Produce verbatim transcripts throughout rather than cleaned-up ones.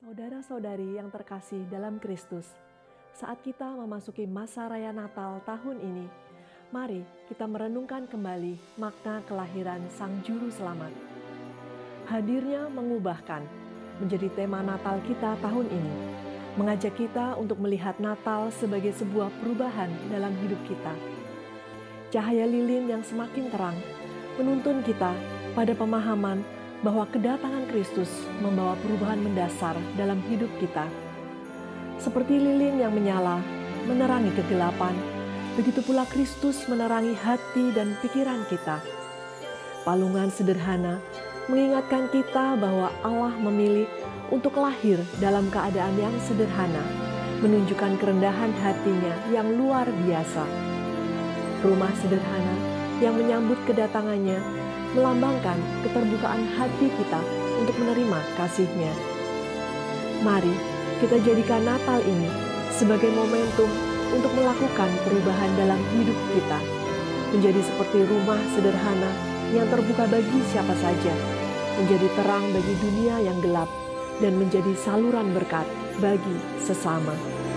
Saudara-saudari yang terkasih dalam Kristus, saat kita memasuki masa raya Natal tahun ini, mari kita merenungkan kembali makna kelahiran Sang Juru Selamat. Hadirnya mengubahkan menjadi tema Natal kita tahun ini, mengajak kita untuk melihat Natal sebagai sebuah perubahan dalam hidup kita. Cahaya lilin yang semakin terang menuntun kita pada pemahaman bahwa kedatangan Kristus membawa perubahan mendasar dalam hidup kita. Seperti lilin yang menyala, menerangi kegelapan, begitu pula Kristus menerangi hati dan pikiran kita. Palungan sederhana mengingatkan kita bahwa Allah memilih untuk lahir dalam keadaan yang sederhana, menunjukkan kerendahan hatinya yang luar biasa. Rumah sederhana yang menyambut kedatangannya melambangkan keterbukaan hati kita untuk menerima kasih-Nya. Mari kita jadikan Natal ini sebagai momentum untuk melakukan perubahan dalam hidup kita, menjadi seperti rumah sederhana yang terbuka bagi siapa saja, menjadi terang bagi dunia yang gelap, dan menjadi saluran berkat bagi sesama.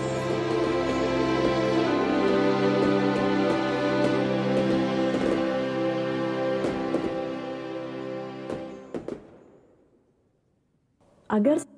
Agar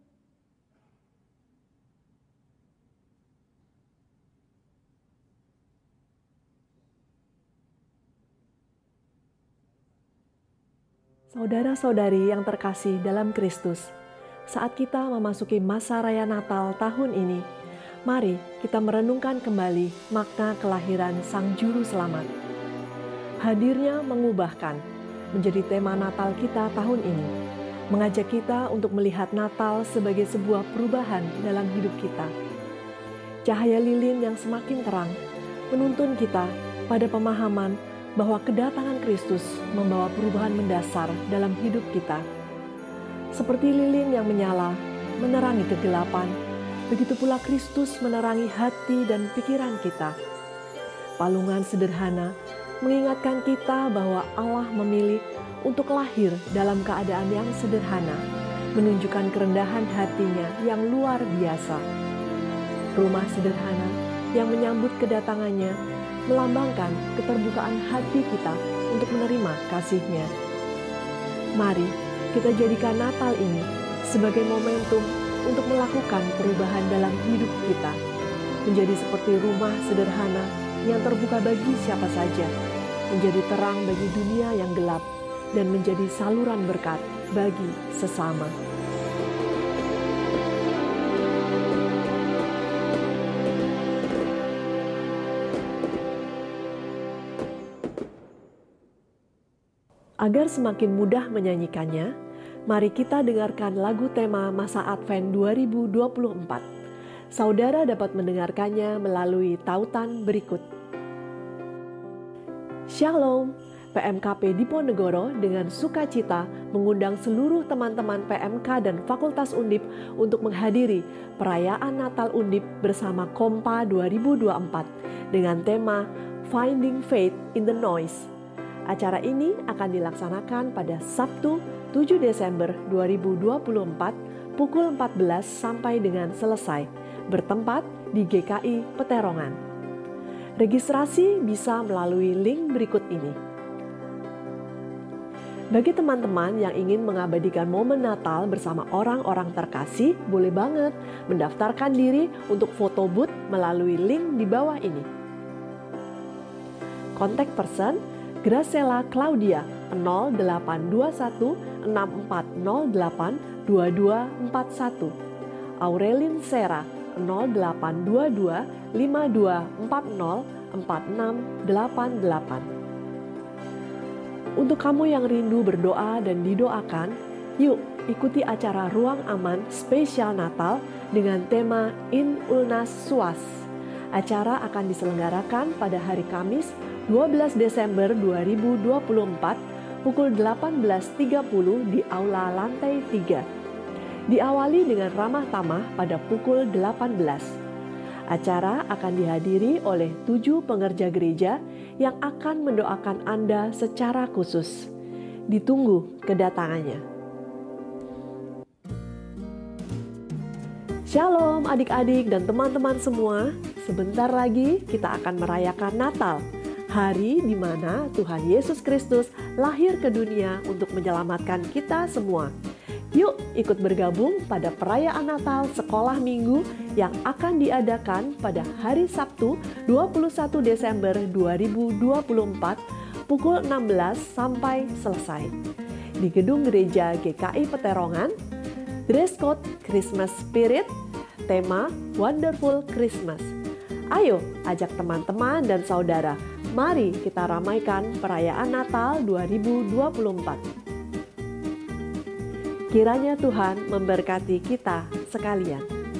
saudara-saudari yang terkasih dalam Kristus, saat kita memasuki masa raya Natal tahun ini, mari kita merenungkan kembali makna kelahiran Sang Juru Selamat. Hadirnya mengubahkan menjadi tema Natal kita tahun ini, mengajak kita untuk melihat Natal sebagai sebuah perubahan dalam hidup kita. Cahaya lilin yang semakin terang menuntun kita pada pemahaman bahwa kedatangan Kristus membawa perubahan mendasar dalam hidup kita. Seperti lilin yang menyala, menerangi kegelapan, begitu pula Kristus menerangi hati dan pikiran kita. Palungan sederhana mengingatkan kita bahwa Allah memilih untuk lahir dalam keadaan yang sederhana, menunjukkan kerendahan hatinya yang luar biasa. Rumah sederhana yang menyambut kedatangannya melambangkan keterbukaan hati kita untuk menerima kasih-Nya. Mari kita jadikan Natal ini sebagai momentum untuk melakukan perubahan dalam hidup kita, menjadi seperti rumah sederhana yang terbuka bagi siapa saja, menjadi terang bagi dunia yang gelap, dan menjadi saluran berkat bagi sesama. Agar semakin mudah menyanyikannya, mari kita dengarkan lagu tema Masa Advent dua ribu dua puluh empat. Saudara dapat mendengarkannya melalui tautan berikut. Shalom! P M K P Diponegoro dengan sukacita mengundang seluruh teman-teman P M K dan Fakultas Undip untuk menghadiri perayaan Natal Undip bersama Kompa dua ribu dua puluh empat dengan tema Finding Faith in the Noise. Acara ini akan dilaksanakan pada Sabtu tujuh Desember dua ribu dua puluh empat pukul empat belas sampai dengan selesai, bertempat di G K I Peterongan. Registrasi bisa melalui link berikut ini. Bagi teman-teman yang ingin mengabadikan momen Natal bersama orang-orang terkasih, boleh banget mendaftarkan diri untuk foto booth melalui link di bawah ini. Kontak person Graciela Claudia nol delapan dua satu enam empat nol delapan dua dua empat satu, Aurelin Sera nol delapan dua dua lima dua empat nol empat enam delapan delapan. Untuk kamu yang rindu berdoa dan didoakan, yuk ikuti acara Ruang Aman spesial Natal dengan tema In Ulnas Suas. Acara akan diselenggarakan pada hari Kamis dua belas Desember dua ribu dua puluh empat pukul delapan belas tiga puluh di Aula Lantai tiga. Diawali dengan ramah tamah pada pukul delapan belas. Acara akan dihadiri oleh tujuh pengerja gereja yang akan mendoakan Anda secara khusus. Ditunggu kedatangannya. Shalom adik-adik dan teman-teman semua. Sebentar lagi kita akan merayakan Natal, hari di mana Tuhan Yesus Kristus lahir ke dunia untuk menyelamatkan kita semua. Yuk ikut bergabung pada perayaan Natal Sekolah Minggu yang akan diadakan pada hari Sabtu dua puluh satu Desember dua ribu dua puluh empat pukul enam belas sampai selesai. Di Gedung Gereja G K I Peterongan, dress code Christmas Spirit, tema Wonderful Christmas. Ayo ajak teman-teman dan saudara, mari kita ramaikan perayaan Natal dua ribu dua puluh empat. Kiranya Tuhan memberkati kita sekalian.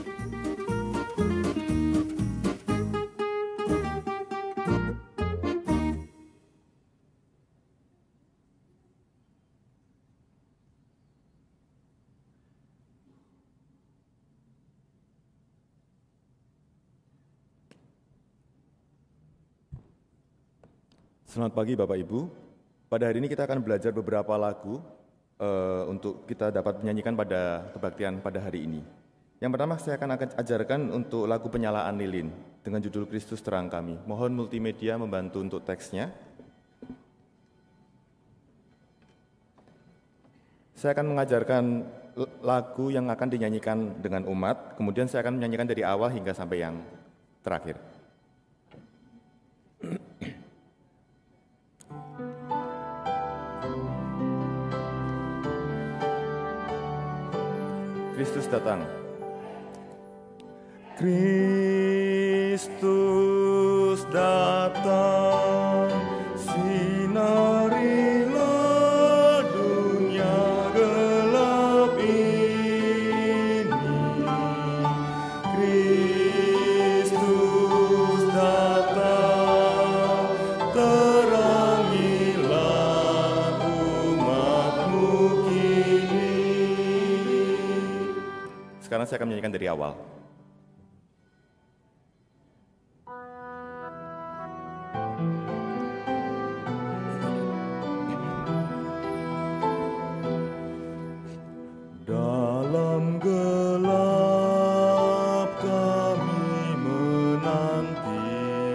Selamat pagi Bapak Ibu. Pada hari ini kita akan belajar beberapa lagu uh, untuk kita dapat menyanyikan pada kebaktian pada hari ini. Yang pertama saya akan ajarkan untuk lagu penyalaan lilin dengan judul Kristus Terang Kami. Mohon multimedia membantu untuk teksnya. Saya akan mengajarkan lagu yang akan dinyanyikan dengan umat, kemudian saya akan menyanyikan dari awal hingga sampai yang terakhir. Kristus datang. Kristus datang, sinarilah dunia gelap ini. Kristus datang, terangilah umatmu kini. Sekarang saya akan menyanyikan dari awal. Dalam gelap kami menanti,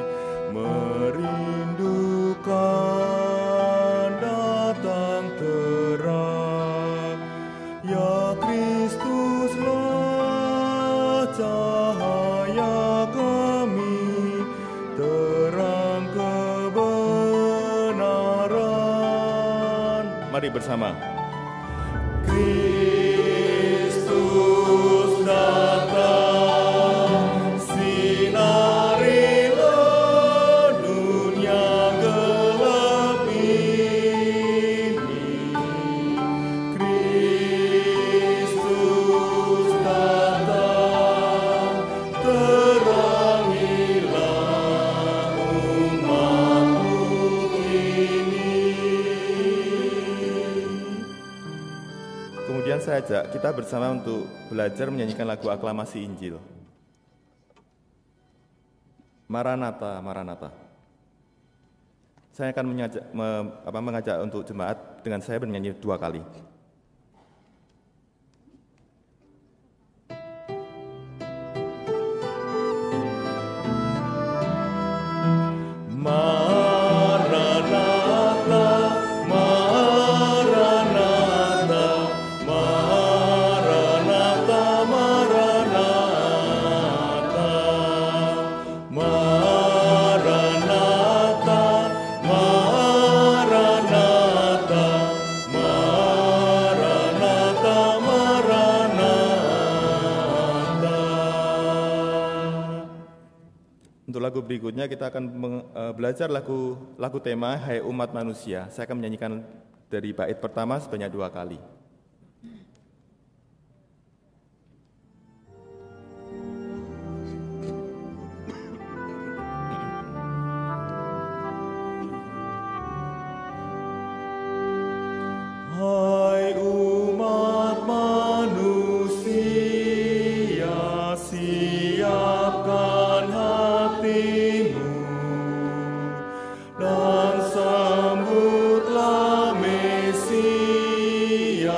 merindukan datang terang, ya Kristuslah cahaya kami, terang kebenaran. Mari bersama. Kristus datang, sinarilah dunia gelap ini. Kristus datang, terangilah umatmu kini. Kemudian saya ajak kita bersama untuk belajar menyanyikan lagu aklamasi Injil. Maranatha, Maranatha. Saya akan mengajak, me, apa, mengajak untuk jemaat dengan saya bernyanyi dua kali. Lagu berikutnya kita akan belajar lagu lagu tema Hai Umat Manusia. Saya akan menyanyikan dari bait pertama sebanyak dua kali. Hai umat manusia, siapkan hatimu dan sambutlah Mesia.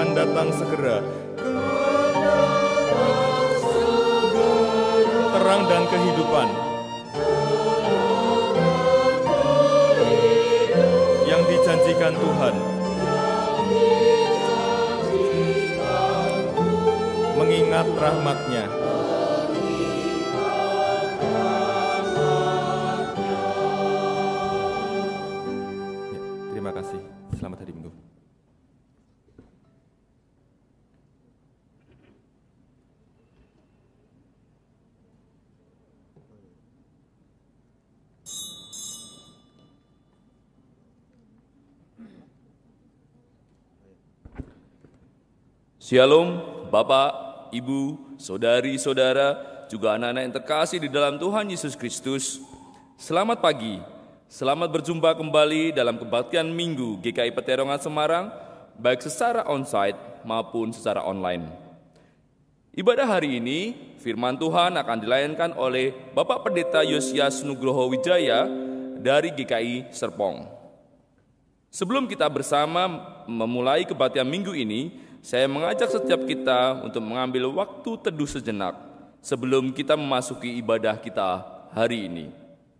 akan datang segera. Terang dan kehidupan yang dijanjikan Tuhan, mengingat rahmat-Nya. Ya, terima kasih. Selamat hari Minggu. Shalom, Bapak, Ibu, saudari-saudara, juga anak-anak yang terkasih di dalam Tuhan Yesus Kristus. Selamat pagi, selamat berjumpa kembali dalam kebaktian Minggu G K I Peterongan Semarang, baik secara onsite maupun secara online. Ibadah hari ini, firman Tuhan akan dilayankan oleh Bapak Pendeta Yosias Nugroho Wijaya dari G K I Serpong. Sebelum kita bersama memulai kebaktian Minggu ini, saya mengajak setiap kita untuk mengambil waktu teduh sejenak sebelum kita memasuki ibadah kita hari ini.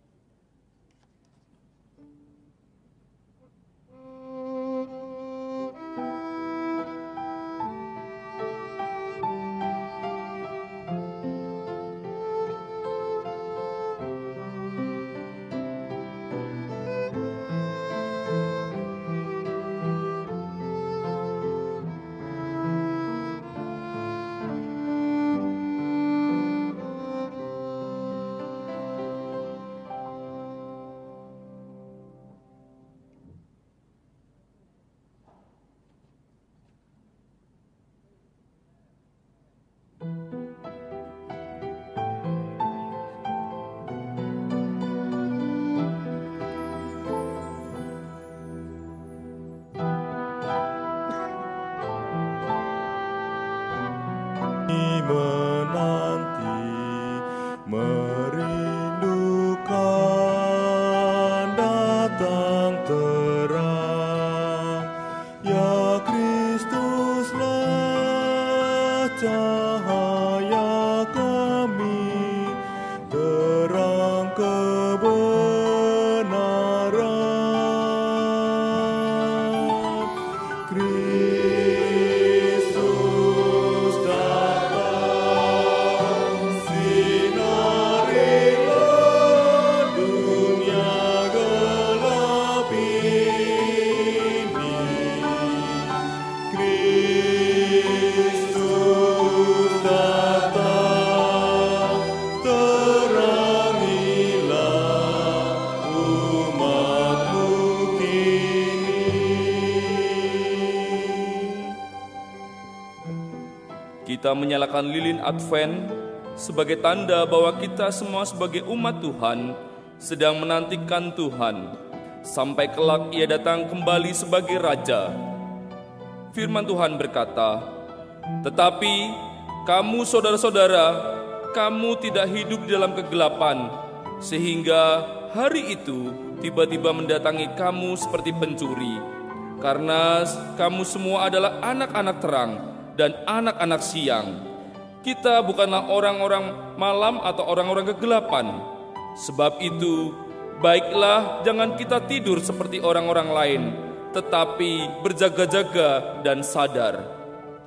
Menanti, merindukan datang terang, ya Kristuslah cahaya kami, terang kebenaran. Kristus datang, sinarilah dunia gelap ini. Kristus datang, terangilah umat-Mu kini. Kita menyalakan lilin Advent sebagai tanda bahwa kita semua sebagai umat Tuhan sedang menantikan Tuhan sampai kelak Ia datang kembali sebagai Raja. Firman Tuhan berkata, "Tetapi kamu saudara-saudara, kamu tidak hidup di dalam kegelapan, sehingga hari itu tiba-tiba mendatangi kamu seperti pencuri. Karena kamu semua adalah anak-anak terang dan anak-anak siang. Kita bukanlah orang-orang malam atau orang-orang kegelapan. Sebab itu, baiklah jangan kita tidur seperti orang-orang lain, tetapi berjaga-jaga dan sadar."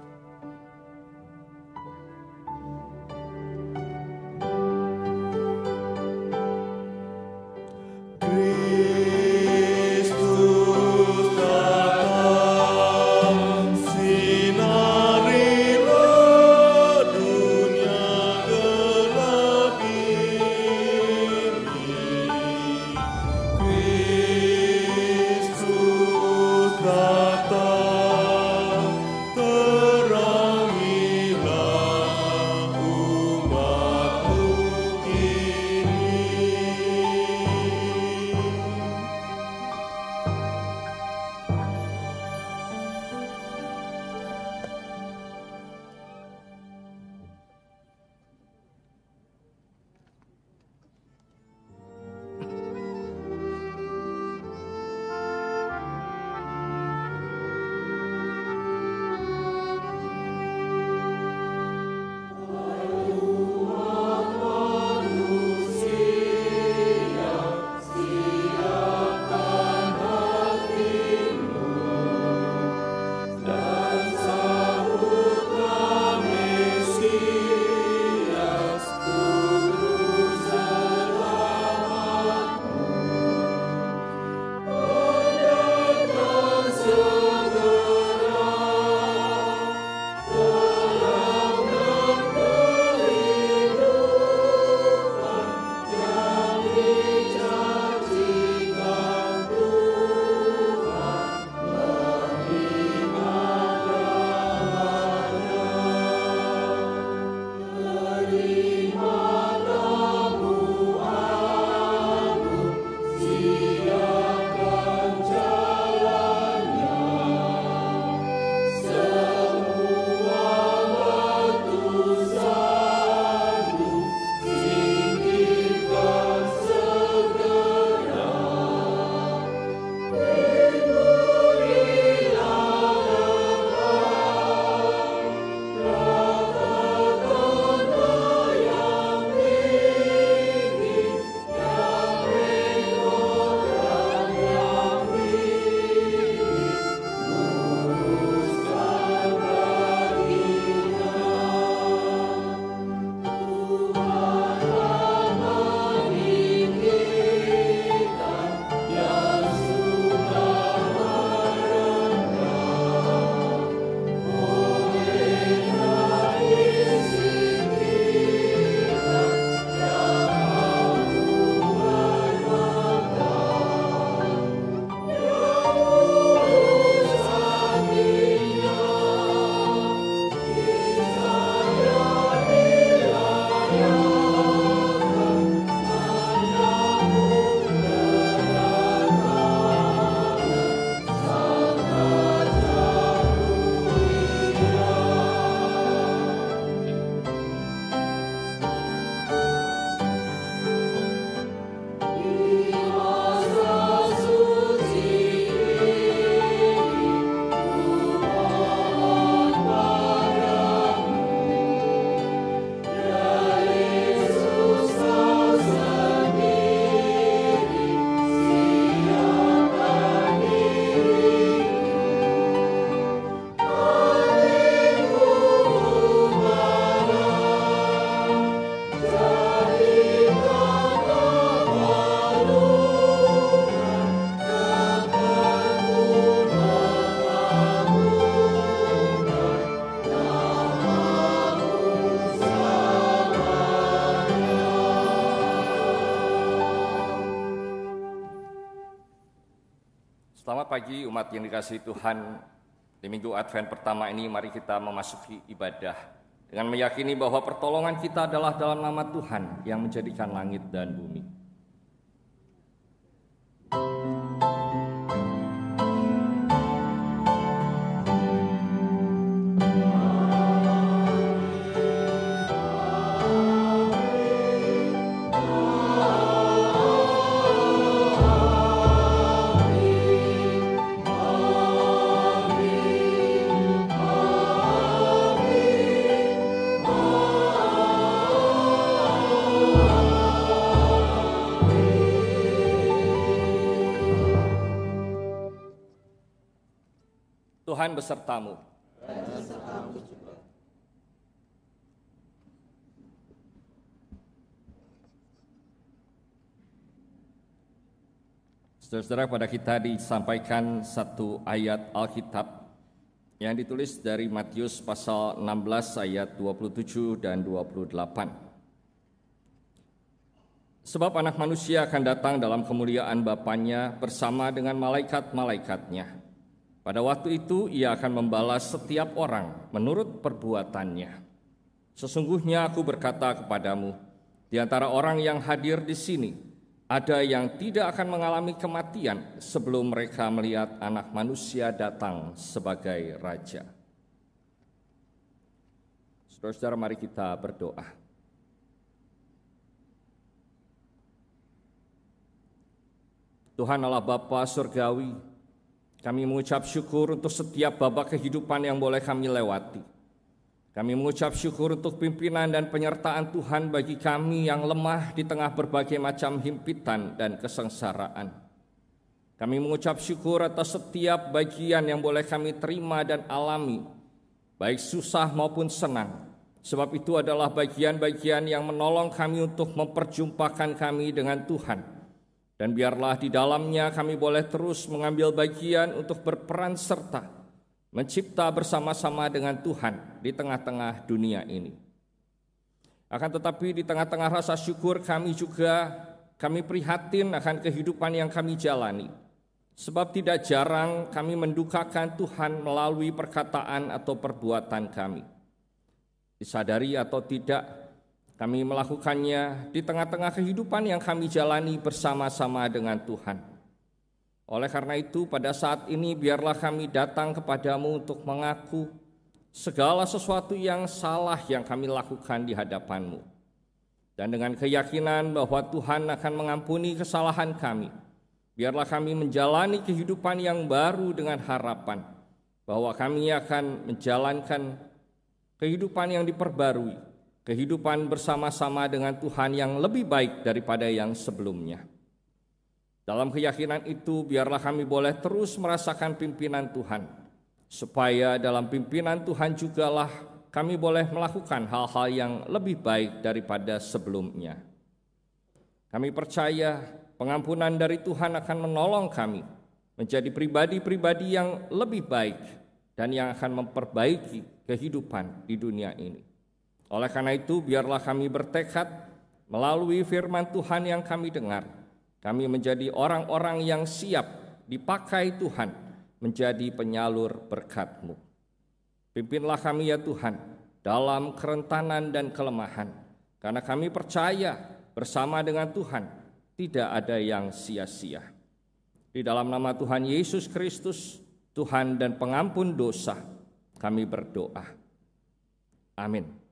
Kristus datang, sinarilah dunia gelap ini. Kristus datang, Selamat pagi umat yang dikasihi Tuhan. Di minggu Advent pertama ini mari kita memasuki ibadah dengan meyakini bahwa pertolongan kita adalah dalam nama Tuhan yang menjadikan langit dan bumi. Tuhan besertamu. Saudara-saudara, pada kita disampaikan satu ayat Alkitab yang ditulis dari Matius pasal enam belas ayat dua puluh tujuh dan dua puluh delapan. Sebab anak manusia akan datang dalam kemuliaan Bapanya bersama dengan malaikat-malaikatnya. Pada waktu itu ia akan membalas setiap orang menurut perbuatannya. Sesungguhnya aku berkata kepadamu, di antara orang yang hadir di sini, ada yang tidak akan mengalami kematian sebelum mereka melihat Anak Manusia datang sebagai Raja. Saudara-saudara, mari kita berdoa. Tuhan Allah Bapa Surgawi, kami mengucap syukur untuk setiap babak kehidupan yang boleh kami lewati. Kami mengucap syukur untuk pimpinan dan penyertaan Tuhan bagi kami yang lemah di tengah berbagai macam himpitan dan kesengsaraan. Kami mengucap syukur atas setiap bagian yang boleh kami terima dan alami, baik susah maupun senang. Sebab itu adalah bagian-bagian yang menolong kami untuk memperjumpakan kami dengan Tuhan. Dan biarlah di dalamnya kami boleh terus mengambil bagian untuk berperan serta mencipta bersama-sama dengan Tuhan di tengah-tengah dunia ini. Akan tetapi di tengah-tengah rasa syukur kami juga kami prihatin akan kehidupan yang kami jalani. Sebab tidak jarang kami mendukakan Tuhan melalui perkataan atau perbuatan kami. Disadari atau tidak, kami melakukannya di tengah-tengah kehidupan yang kami jalani bersama-sama dengan Tuhan. Oleh karena itu, pada saat ini biarlah kami datang kepadamu untuk mengaku segala sesuatu yang salah yang kami lakukan di hadapan-Mu. Dan dengan keyakinan bahwa Tuhan akan mengampuni kesalahan kami, biarlah kami menjalani kehidupan yang baru dengan harapan bahwa kami akan menjalankan kehidupan yang diperbarui, kehidupan bersama-sama dengan Tuhan yang lebih baik daripada yang sebelumnya. Dalam keyakinan itu, biarlah kami boleh terus merasakan pimpinan Tuhan, supaya dalam pimpinan Tuhan jugalah kami boleh melakukan hal-hal yang lebih baik daripada sebelumnya. Kami percaya pengampunan dari Tuhan akan menolong kami menjadi pribadi-pribadi yang lebih baik dan yang akan memperbaiki kehidupan di dunia ini. Oleh karena itu, biarlah kami bertekad melalui firman Tuhan yang kami dengar, kami menjadi orang-orang yang siap dipakai Tuhan menjadi penyalur berkat-Mu. Pimpinlah kami ya Tuhan dalam kerentanan dan kelemahan, karena kami percaya bersama dengan Tuhan tidak ada yang sia-sia. Di dalam nama Tuhan Yesus Kristus, Tuhan dan pengampun dosa, kami berdoa. Amin.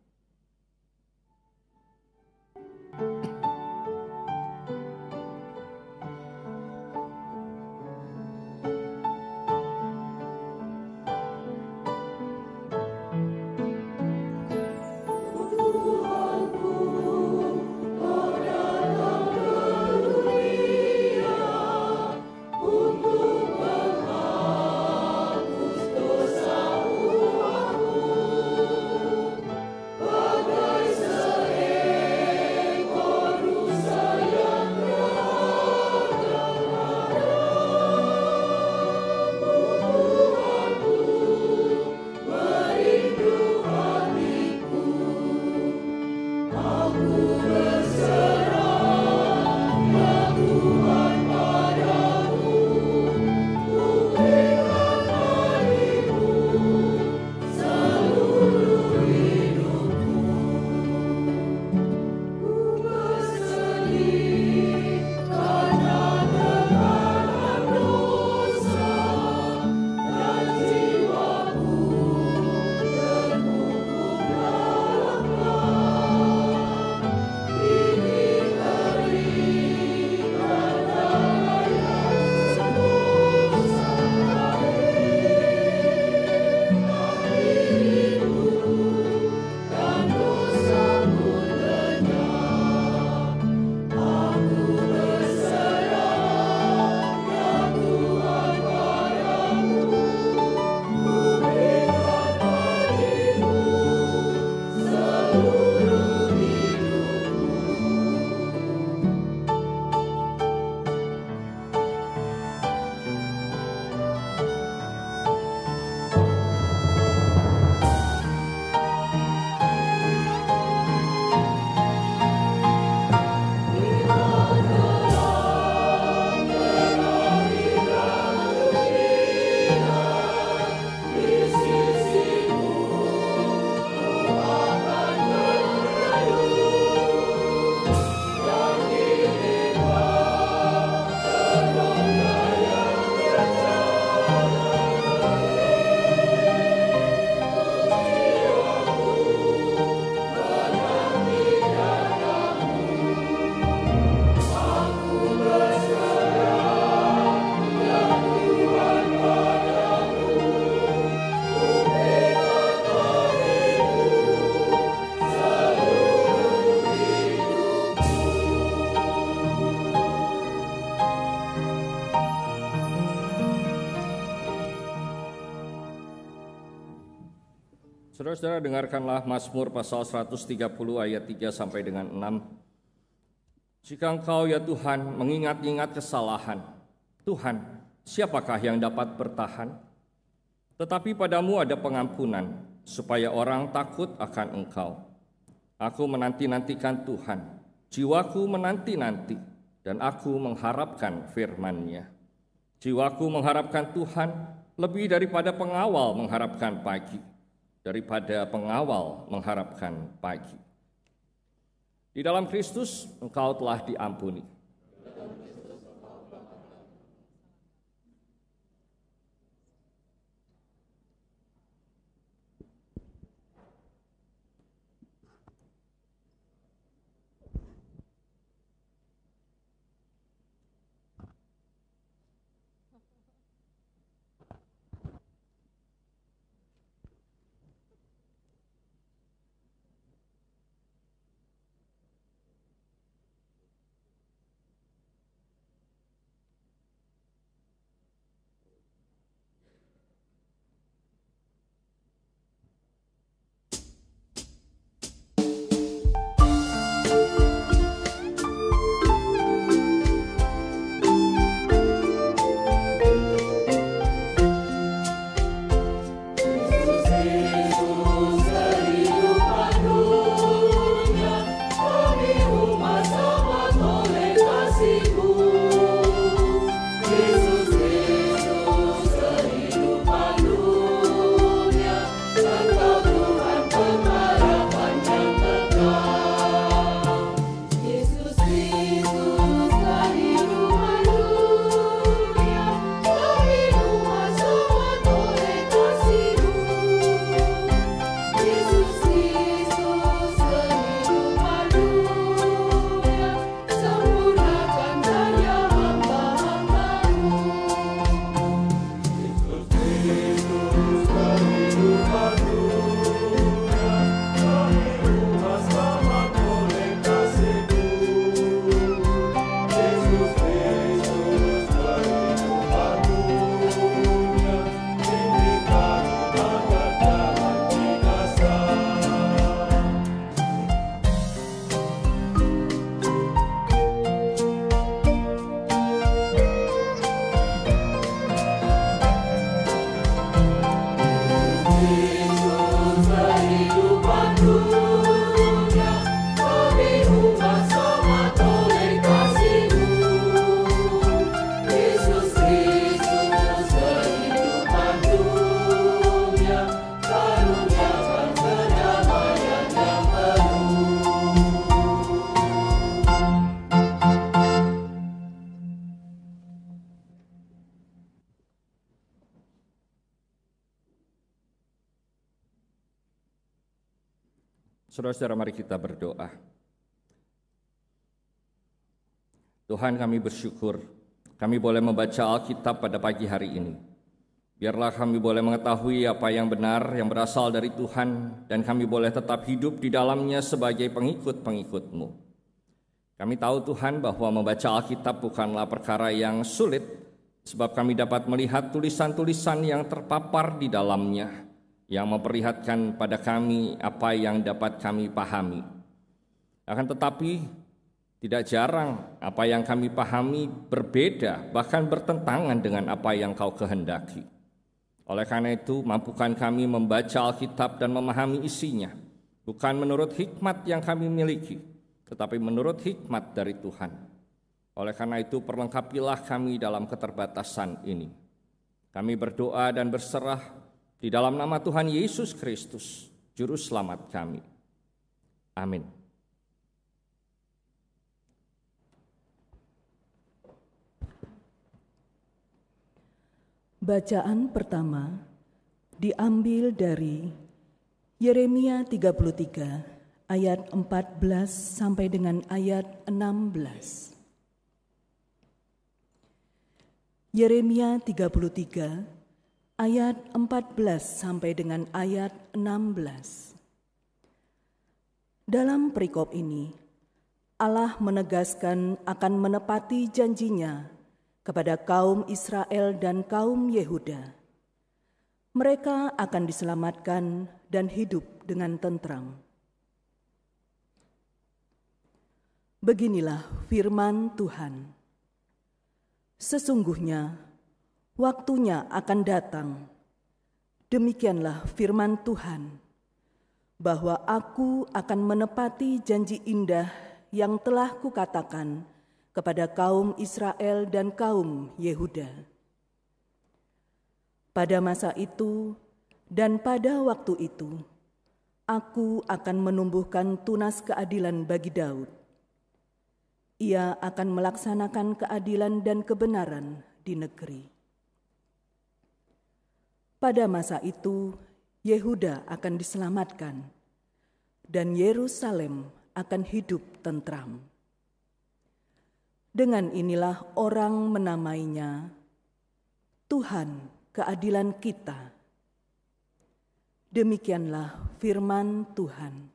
Saudara-saudara, dengarkanlah Mazmur pasal seratus tiga puluh ayat tiga sampai dengan enam. Jika Engkau ya Tuhan mengingat-ingat kesalahan, Tuhan, siapakah yang dapat bertahan? Tetapi padamu ada pengampunan, supaya orang takut akan Engkau. Aku menanti-nantikan Tuhan, jiwaku menanti-nanti, dan aku mengharapkan firman-Nya. Jiwaku mengharapkan Tuhan lebih daripada pengawal mengharapkan pagi. Daripada pengawal mengharapkan pagi. Di dalam Kristus engkau telah diampuni. Saudara-saudara, mari kita berdoa. Tuhan, kami bersyukur kami boleh membaca Alkitab pada pagi hari ini. Biarlah kami boleh mengetahui apa yang benar, yang berasal dari Tuhan, dan kami boleh tetap hidup di dalamnya sebagai pengikut-pengikut-Mu. Kami tahu Tuhan bahwa membaca Alkitab bukanlah perkara yang sulit, sebab kami dapat melihat tulisan-tulisan yang terpapar di dalamnya, yang memperlihatkan pada kami apa yang dapat kami pahami. Akan tetapi, tidak jarang apa yang kami pahami berbeda, bahkan bertentangan dengan apa yang Kau kehendaki. Oleh karena itu, mampukan kami membaca Alkitab dan memahami isinya, bukan menurut hikmat yang kami miliki, tetapi menurut hikmat dari Tuhan. Oleh karena itu, perlengkapilah kami dalam keterbatasan ini. Kami berdoa dan berserah di dalam nama Tuhan Yesus Kristus, Juru Selamat kami. Amin. Bacaan pertama diambil dari Yeremia tiga puluh tiga ayat empat belas sampai dengan ayat enam belas. Yeremia tiga puluh tiga ayat empat belas sampai dengan ayat enam belas. Dalam perikop ini, Allah menegaskan akan menepati janjinya kepada kaum Israel dan kaum Yehuda. Mereka akan diselamatkan dan hidup dengan tentram. Beginilah firman Tuhan. Sesungguhnya waktunya akan datang, demikianlah firman Tuhan, bahwa aku akan menepati janji indah yang telah kukatakan kepada kaum Israel dan kaum Yehuda. Pada masa itu dan pada waktu itu, aku akan menumbuhkan tunas keadilan bagi Daud. Ia akan melaksanakan keadilan dan kebenaran di negeri. Pada masa itu, Yehuda akan diselamatkan, dan Yerusalem akan hidup tentram. Dengan inilah orang menamainya Tuhan keadilan kita. Demikianlah firman Tuhan.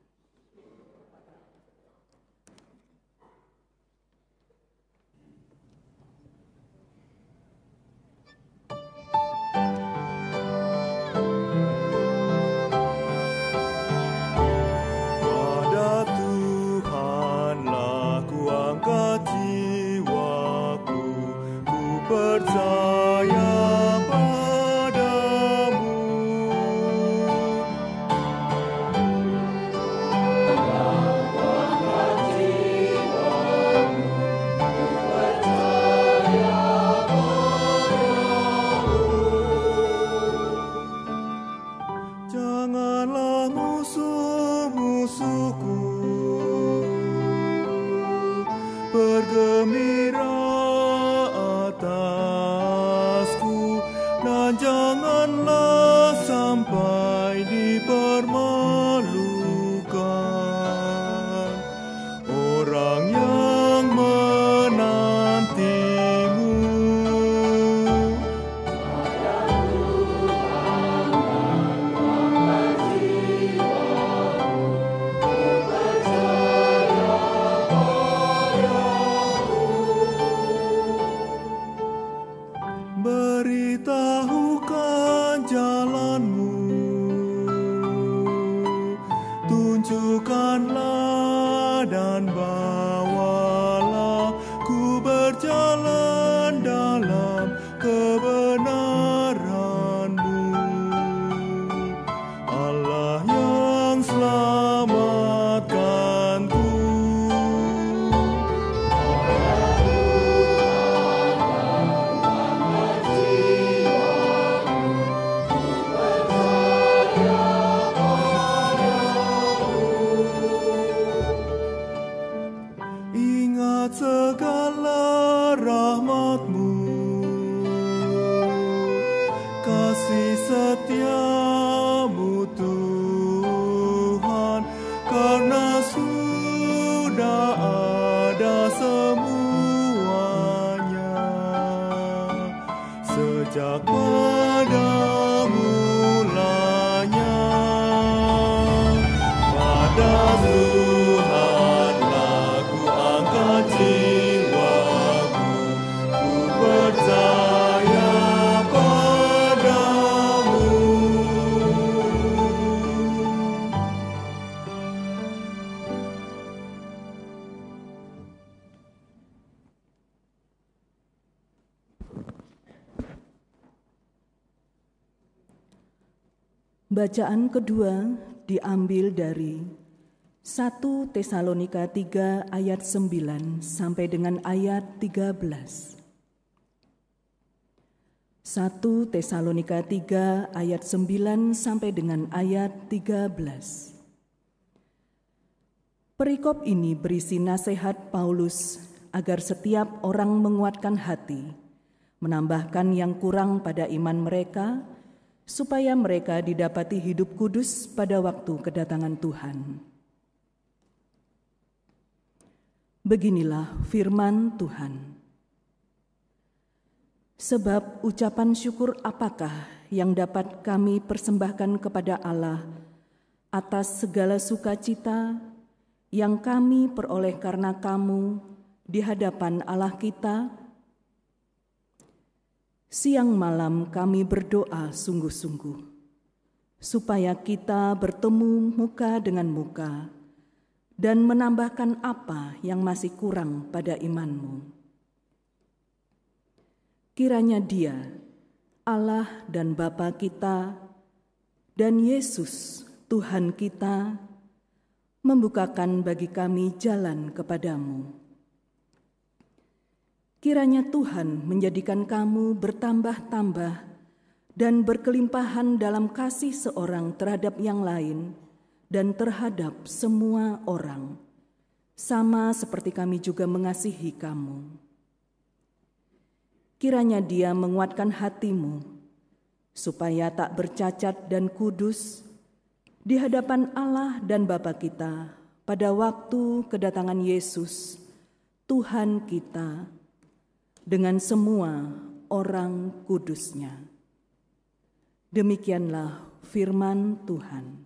Bacaan kedua diambil dari satu Tesalonika tiga ayat sembilan sampai dengan ayat tiga belas. satu Tesalonika tiga ayat sembilan sampai dengan ayat tiga belas. Perikop ini berisi nasihat Paulus agar setiap orang menguatkan hati, menambahkan yang kurang pada iman mereka, supaya mereka didapati hidup kudus pada waktu kedatangan Tuhan. Beginilah firman Tuhan. Sebab ucapan syukur apakah yang dapat kami persembahkan kepada Allah atas segala sukacita yang kami peroleh karena kamu di hadapan Allah kita? Siang malam kami berdoa sungguh-sungguh, supaya kita bertemu muka dengan muka dan menambahkan apa yang masih kurang pada iman-Mu. Kiranya Dia, Allah dan Bapa kita, dan Yesus Tuhan kita, membukakan bagi kami jalan kepadamu. Kiranya Tuhan menjadikan kamu bertambah-tambah dan berkelimpahan dalam kasih seorang terhadap yang lain dan terhadap semua orang, sama seperti kami juga mengasihi kamu. Kiranya Dia menguatkan hatimu, supaya tak bercacat dan kudus di hadapan Allah dan Bapa kita pada waktu kedatangan Yesus, Tuhan kita, dengan semua orang kudusnya. Demikianlah firman Tuhan.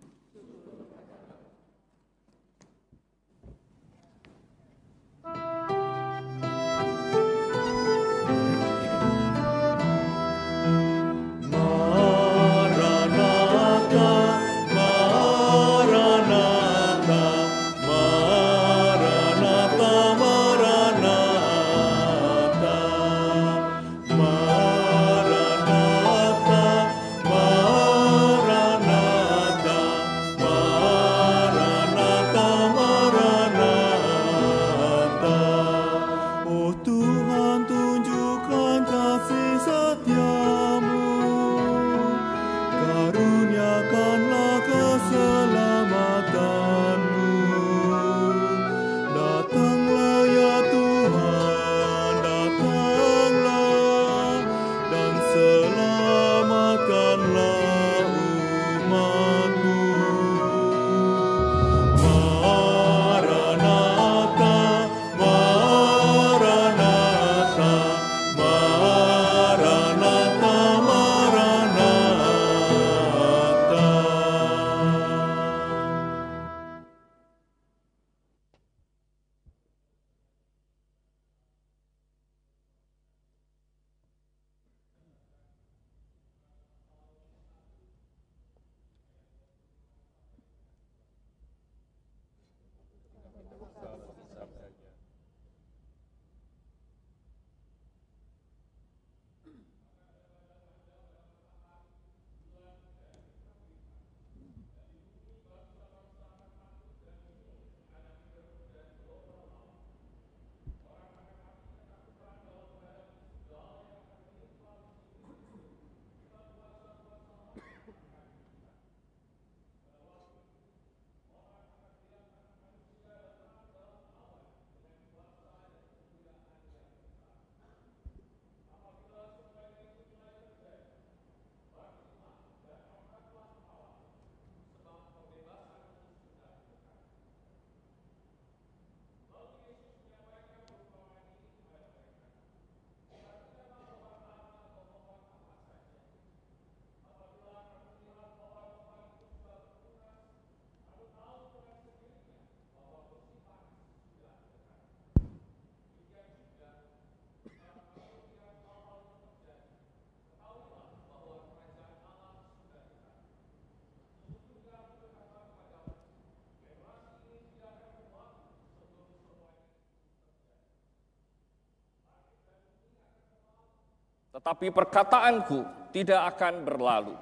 Tetapi perkataanku tidak akan berlalu.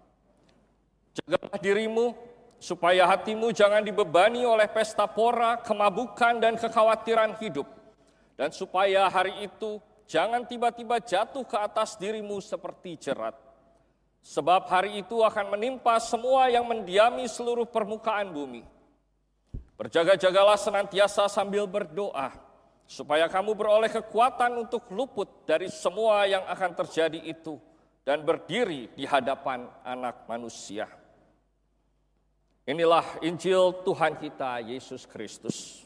Jagalah dirimu, supaya hatimu jangan dibebani oleh pesta pora, kemabukan, dan kekhawatiran hidup. Dan supaya hari itu jangan tiba-tiba jatuh ke atas dirimu seperti jerat. Sebab hari itu akan menimpa semua yang mendiami seluruh permukaan bumi. Berjaga-jagalah senantiasa sambil berdoa, supaya kamu beroleh kekuatan untuk luput dari semua yang akan terjadi itu dan berdiri di hadapan Anak Manusia. Inilah Injil Tuhan kita, Yesus Kristus.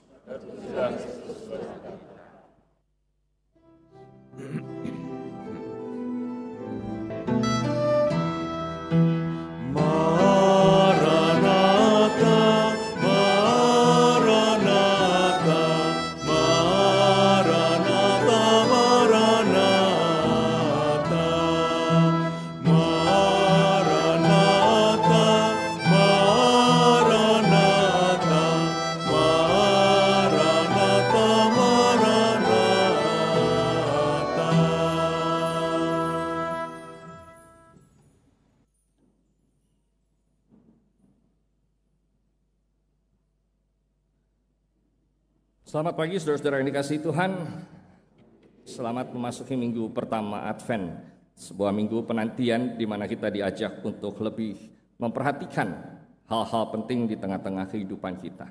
Selamat pagi saudara-saudara yang dikasihi Tuhan. Selamat memasuki minggu pertama Advent, sebuah minggu penantian di mana kita diajak untuk lebih memperhatikan hal-hal penting di tengah-tengah kehidupan kita.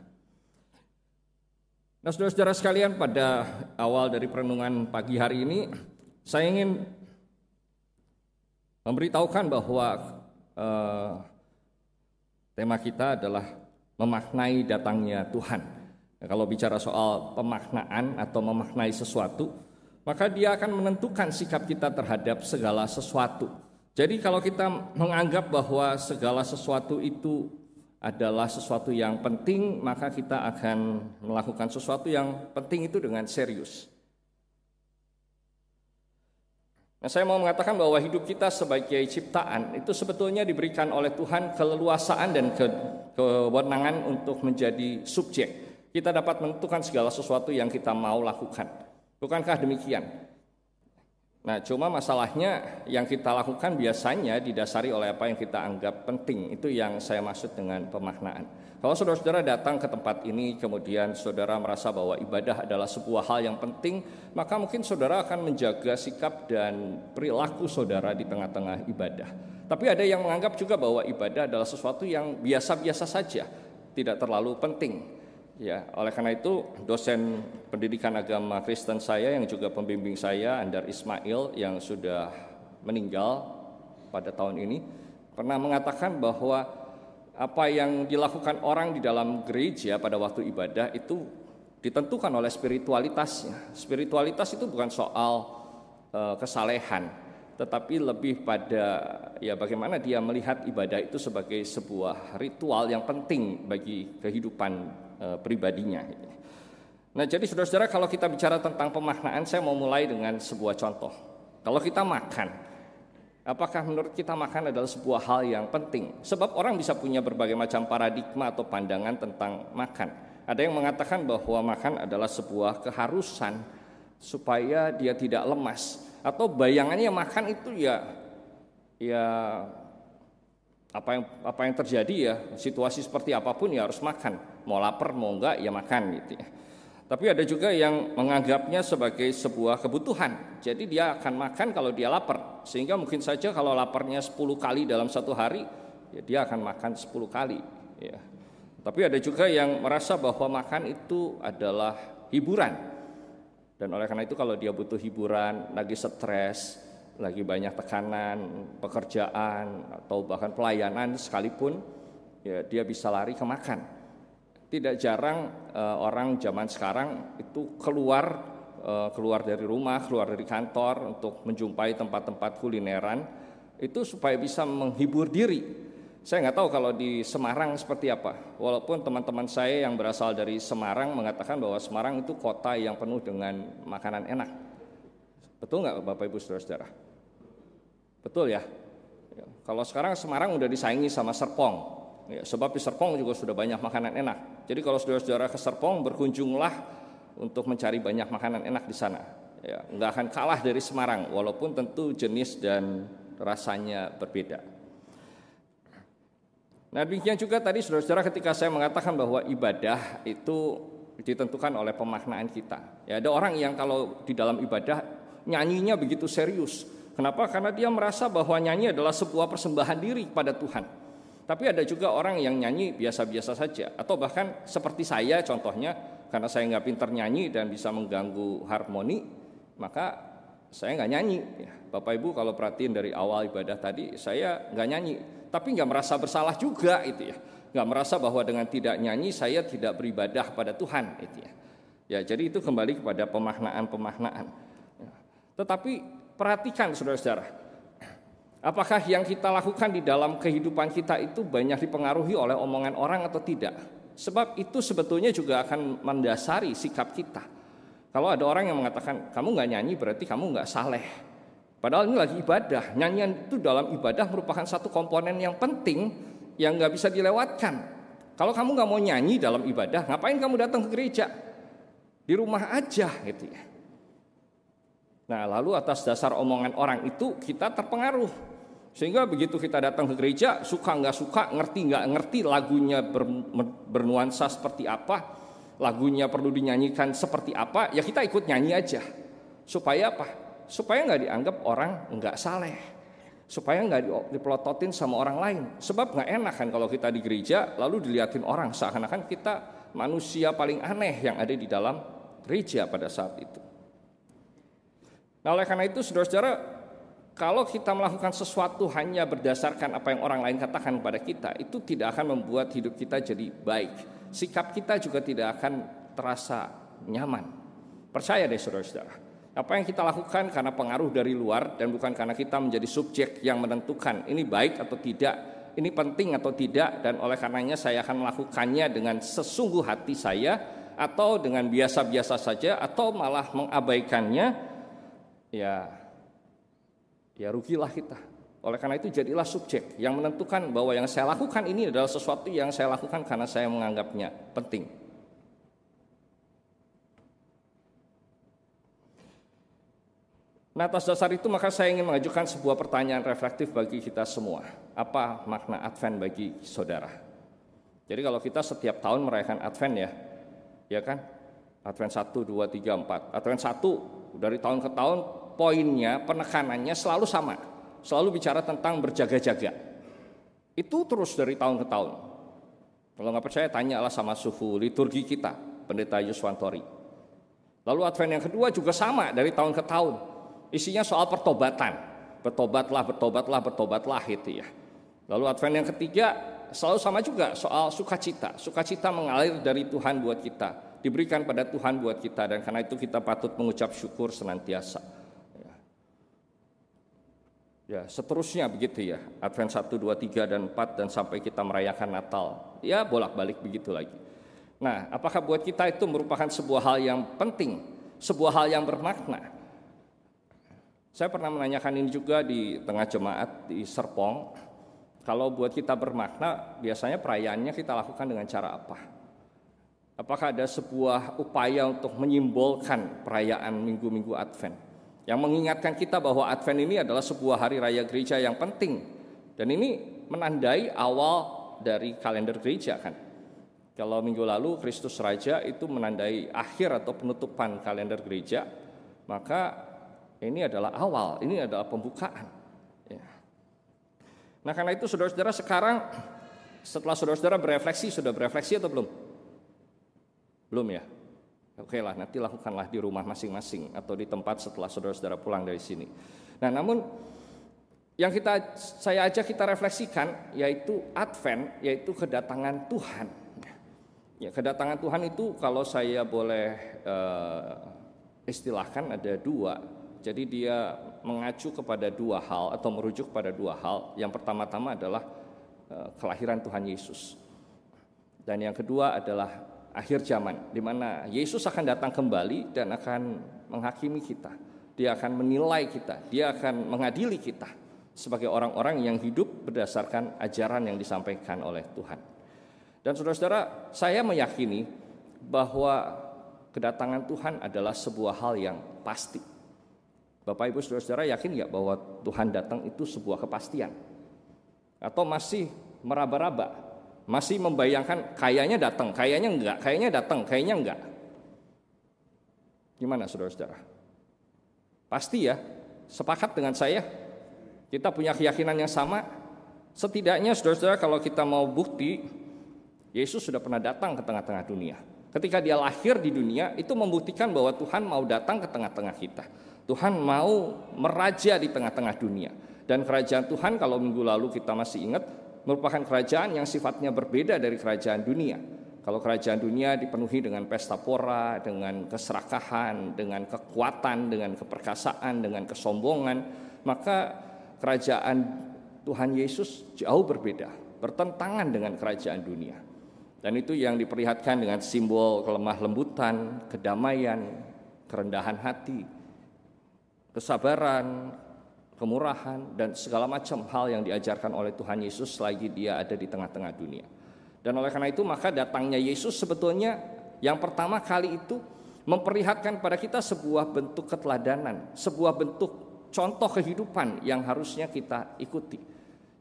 Nah, saudara-saudara sekalian, pada awal dari perenungan pagi hari ini, saya ingin memberitahukan bahwa eh, tema kita adalah memaknai datangnya Tuhan. Nah, kalau bicara soal pemaknaan atau memaknai sesuatu, maka dia akan menentukan sikap kita terhadap segala sesuatu. Jadi kalau kita menganggap bahwa segala sesuatu itu adalah sesuatu yang penting, maka kita akan melakukan sesuatu yang penting itu dengan serius. Nah, saya mau mengatakan bahwa hidup kita sebagai ciptaan itu sebetulnya diberikan oleh Tuhan keleluasaan dan ke, kewenangan untuk menjadi subjek. Kita dapat menentukan segala sesuatu yang kita mau lakukan. Bukankah demikian? Nah, cuma masalahnya yang kita lakukan biasanya didasari oleh apa yang kita anggap penting. Itu yang saya maksud dengan pemaknaan. Kalau saudara-saudara datang ke tempat ini, kemudian saudara merasa bahwa ibadah adalah sebuah hal yang penting, maka mungkin saudara akan menjaga sikap dan perilaku saudara di tengah-tengah ibadah. Tapi ada yang menganggap juga bahwa ibadah adalah sesuatu yang biasa-biasa saja, tidak terlalu penting. Ya, oleh karena itu dosen pendidikan agama Kristen saya yang juga pembimbing saya, Andar Ismail, yang sudah meninggal pada tahun ini, pernah mengatakan bahwa apa yang dilakukan orang di dalam gereja pada waktu ibadah itu ditentukan oleh spiritualitasnya. Spiritualitas itu bukan soal uh, kesalehan, tetapi lebih pada ya bagaimana dia melihat ibadah itu sebagai sebuah ritual yang penting bagi kehidupan pribadinya. Nah, jadi saudara-saudara, kalau kita bicara tentang pemaknaan, saya mau mulai dengan sebuah contoh. Kalau kita makan, apakah menurut kita makan adalah sebuah hal yang penting? Sebab orang bisa punya berbagai macam paradigma atau pandangan tentang makan. Ada yang mengatakan bahwa makan adalah sebuah keharusan supaya dia tidak lemas, atau bayangannya makan itu ya ya apa yang apa yang terjadi ya, situasi seperti apapun ya harus makan. Mau lapar, mau enggak, ya makan gitu ya. Tapi ada juga yang menganggapnya sebagai sebuah kebutuhan. Jadi dia akan makan kalau dia lapar. Sehingga mungkin saja kalau laparnya sepuluh kali dalam satu hari, ya dia akan makan sepuluh kali. Ya. Tapi ada juga yang merasa bahwa makan itu adalah hiburan. Dan oleh karena itu kalau dia butuh hiburan, lagi stres, lagi banyak tekanan, pekerjaan, atau bahkan pelayanan sekalipun, ya dia bisa lari ke makan. Tidak jarang uh, orang zaman sekarang itu keluar uh, keluar dari rumah, keluar dari kantor untuk menjumpai tempat-tempat kulineran itu supaya bisa menghibur diri. Saya nggak tahu kalau di Semarang seperti apa. Walaupun teman-teman saya yang berasal dari Semarang mengatakan bahwa Semarang itu kota yang penuh dengan makanan enak. Betul nggak Bapak Ibu Saudara-saudara? Betul ya? Ya. Kalau sekarang Semarang udah disaingi sama Serpong. Ya, sebab di Serpong juga sudah banyak makanan enak. Jadi kalau saudara-saudara ke Serpong, berkunjunglah untuk mencari banyak makanan enak di sana. Ya, nggak akan kalah dari Semarang, walaupun tentu jenis dan rasanya berbeda. Nah, demikian juga tadi saudara-saudara ketika saya mengatakan bahwa ibadah itu ditentukan oleh pemaknaan kita. Ya, ada orang yang kalau di dalam ibadah nyanyinya begitu serius. Kenapa? Karena dia merasa bahwa nyanyi adalah sebuah persembahan diri kepada Tuhan. Tapi ada juga orang yang nyanyi biasa-biasa saja. Atau bahkan seperti saya contohnya, karena saya nggak pintar nyanyi dan bisa mengganggu harmoni, maka saya nggak nyanyi. Bapak Ibu kalau perhatiin dari awal ibadah tadi, saya nggak nyanyi. Tapi nggak merasa bersalah juga itu ya. Nggak merasa bahwa dengan tidak nyanyi saya tidak beribadah pada Tuhan itu ya. Ya, jadi itu kembali kepada pemaknaan-pemaknaan. Tetapi perhatikan saudara-saudara. Apakah yang kita lakukan di dalam kehidupan kita itu banyak dipengaruhi oleh omongan orang atau tidak? Sebab itu sebetulnya juga akan mendasari sikap kita. Kalau ada orang yang mengatakan, kamu gak nyanyi berarti kamu gak saleh. Padahal ini lagi ibadah. Nyanyian itu dalam ibadah merupakan satu komponen yang penting yang gak bisa dilewatkan. Kalau kamu gak mau nyanyi dalam ibadah, ngapain kamu datang ke gereja? Di rumah aja gitu ya. Nah, lalu atas dasar omongan orang itu kita terpengaruh. Sehingga begitu kita datang ke gereja, suka nggak suka, ngerti nggak ngerti lagunya ber, bernuansa seperti apa, lagunya perlu dinyanyikan seperti apa, ya kita ikut nyanyi aja. Supaya apa? Supaya nggak dianggap orang nggak saleh, supaya nggak dipelototin sama orang lain. Sebab nggak enak kan kalau kita di gereja lalu diliatin orang seakan-akan kita manusia paling aneh yang ada di dalam gereja pada saat itu. Nah, oleh karena itu saudara-saudara, kalau kita melakukan sesuatu hanya berdasarkan apa yang orang lain katakan kepada kita, itu tidak akan membuat hidup kita jadi baik. Sikap kita juga tidak akan terasa nyaman. Percaya deh saudara-saudara, apa yang kita lakukan karena pengaruh dari luar dan bukan karena kita menjadi subjek yang menentukan ini baik atau tidak, ini penting atau tidak, dan oleh karenanya saya akan melakukannya dengan sesungguh hati saya atau dengan biasa-biasa saja atau malah mengabaikannya, ya ya rugilah kita. Oleh karena itu jadilah subjek yang menentukan bahwa yang saya lakukan ini adalah sesuatu yang saya lakukan karena saya menganggapnya penting. Nah, atas dasar itu maka saya ingin mengajukan sebuah pertanyaan reflektif bagi kita semua. Apa makna Advent bagi saudara? Jadi kalau kita setiap tahun merayakan Advent ya, ya kan? Advent satu, dua, tiga, empat. Advent satu dari tahun ke tahun poinnya, penekanannya selalu sama. Selalu bicara tentang berjaga-jaga. Itu terus dari tahun ke tahun. Kalau nggak percaya tanyalah sama suhu liturgi kita, Pendeta Yuswantori. Lalu Advent yang kedua juga sama dari tahun ke tahun. Isinya soal pertobatan. Bertobatlah, bertobatlah, bertobatlah itu ya. Lalu Advent yang ketiga selalu sama juga soal sukacita. Sukacita mengalir dari Tuhan buat kita, diberikan pada Tuhan buat kita, dan karena itu kita patut mengucap syukur senantiasa. Ya, ya seterusnya begitu ya. Advent satu, dua, tiga, dan empat, dan sampai kita merayakan Natal. Ya bolak-balik begitu lagi. Nah, apakah buat kita itu merupakan sebuah hal yang penting, sebuah hal yang bermakna? Saya pernah menanyakan ini juga di tengah jemaat di Serpong. Kalau buat kita bermakna, biasanya perayaannya kita lakukan dengan cara apa? Apakah ada sebuah upaya untuk menyimbolkan perayaan minggu-minggu Advent yang mengingatkan kita bahwa Advent ini adalah sebuah hari raya gereja yang penting, dan ini menandai awal dari kalender gereja kan? Kalau minggu lalu Kristus Raja itu menandai akhir atau penutupan kalender gereja, maka ini adalah awal, ini adalah pembukaan. Ya. Nah karena itu saudara-saudara sekarang setelah saudara-saudara berefleksi, sudah berefleksi atau belum? Belum ya? Oke lah, nanti lakukanlah di rumah masing-masing atau di tempat setelah saudara-saudara pulang dari sini. Nah namun yang kita saya ajak kita refleksikan yaitu Advent, yaitu kedatangan Tuhan. Ya, kedatangan Tuhan itu kalau saya boleh uh, istilahkan ada dua. Jadi dia mengacu kepada dua hal atau merujuk pada dua hal. Yang pertama-tama adalah uh, kelahiran Tuhan Yesus. Dan yang kedua adalah akhir zaman, di mana Yesus akan datang kembali dan akan menghakimi kita. Dia akan menilai kita, dia akan mengadili kita sebagai orang-orang yang hidup berdasarkan ajaran yang disampaikan oleh Tuhan. Dan saudara-saudara, saya meyakini bahwa kedatangan Tuhan adalah sebuah hal yang pasti. Bapak Ibu saudara-saudara yakin nggak bahwa Tuhan datang itu sebuah kepastian? Atau masih meraba-raba? Masih membayangkan kayaknya datang, kayaknya enggak, kayaknya datang, kayaknya enggak? Gimana saudara-saudara? Pasti ya, sepakat dengan saya? Kita punya keyakinan yang sama? Setidaknya saudara-saudara kalau kita mau bukti, Yesus sudah pernah datang ke tengah-tengah dunia. Ketika dia lahir di dunia, itu membuktikan bahwa Tuhan mau datang ke tengah-tengah kita. Tuhan mau meraja di tengah-tengah dunia. Dan kerajaan Tuhan kalau minggu lalu kita masih ingat, merupakan kerajaan yang sifatnya berbeda dari kerajaan dunia. Kalau kerajaan dunia dipenuhi dengan pesta pora, dengan keserakahan, dengan kekuatan, dengan keperkasaan, dengan kesombongan, maka kerajaan Tuhan Yesus jauh berbeda, bertentangan dengan kerajaan dunia. Dan itu yang diperlihatkan dengan simbol kelemah lembutan, kedamaian, kerendahan hati, kesabaran, kemurahan, dan segala macam hal yang diajarkan oleh Tuhan Yesus selagi dia ada di tengah-tengah dunia. Dan oleh karena itu maka datangnya Yesus sebetulnya yang pertama kali itu memperlihatkan pada kita sebuah bentuk keteladanan, sebuah bentuk contoh kehidupan yang harusnya kita ikuti.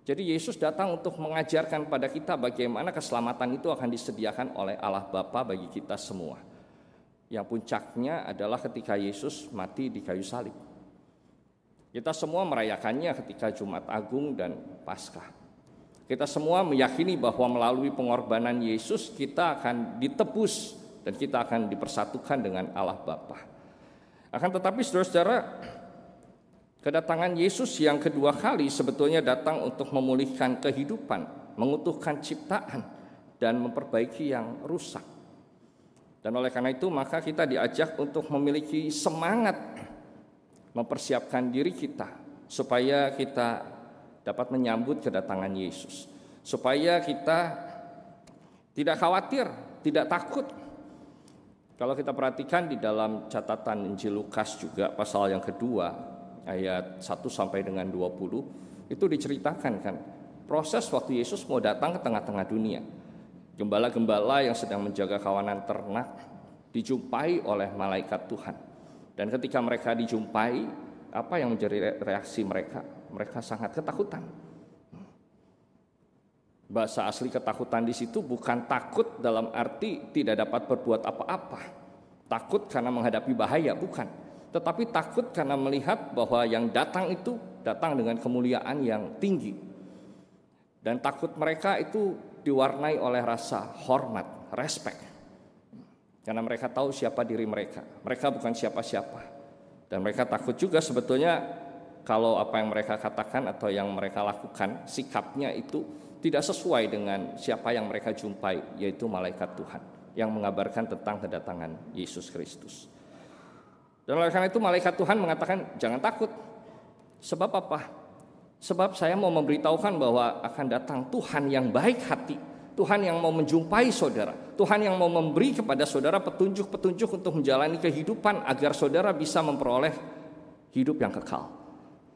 Jadi Yesus datang untuk mengajarkan pada kita bagaimana keselamatan itu akan disediakan oleh Allah Bapa bagi kita semua. Yang puncaknya adalah ketika Yesus mati di kayu salib. Kita semua merayakannya ketika Jumat Agung dan Paskah. Kita semua meyakini bahwa melalui pengorbanan Yesus kita akan ditebus dan kita akan dipersatukan dengan Allah Bapa. Akan tetapi saudara-saudara, kedatangan Yesus yang kedua kali sebetulnya datang untuk memulihkan kehidupan, mengutuhkan ciptaan, dan memperbaiki yang rusak. Dan oleh karena itu maka kita diajak untuk memiliki semangat mempersiapkan diri kita supaya kita dapat menyambut kedatangan Yesus. Supaya kita tidak khawatir, tidak takut. Kalau kita perhatikan di dalam catatan Injil Lukas juga pasal yang kedua, ayat satu sampai dengan dua puluh, itu diceritakan kan proses waktu Yesus mau datang ke tengah-tengah dunia. Gembala-gembala yang sedang menjaga kawanan ternak dijumpai oleh malaikat Tuhan. Dan ketika mereka dijumpai, apa yang menjadi reaksi mereka? Mereka sangat ketakutan. Bahasa asli ketakutan di situ bukan takut dalam arti tidak dapat berbuat apa-apa. Takut karena menghadapi bahaya, bukan. Tetapi takut karena melihat bahwa yang datang itu datang dengan kemuliaan yang tinggi. Dan takut mereka itu diwarnai oleh rasa hormat, respect. Karena mereka tahu siapa diri mereka. Mereka bukan siapa-siapa. Dan mereka takut juga sebetulnya kalau apa yang mereka katakan atau yang mereka lakukan, sikapnya itu tidak sesuai dengan siapa yang mereka jumpai, yaitu malaikat Tuhan yang mengabarkan tentang kedatangan Yesus Kristus. Dan oleh karena itu malaikat Tuhan mengatakan jangan takut. Sebab apa? Sebab saya mau memberitahukan bahwa akan datang Tuhan yang baik hati, Tuhan yang mau menjumpai saudara, Tuhan yang mau memberi kepada saudara petunjuk-petunjuk untuk menjalani kehidupan agar saudara bisa memperoleh hidup yang kekal.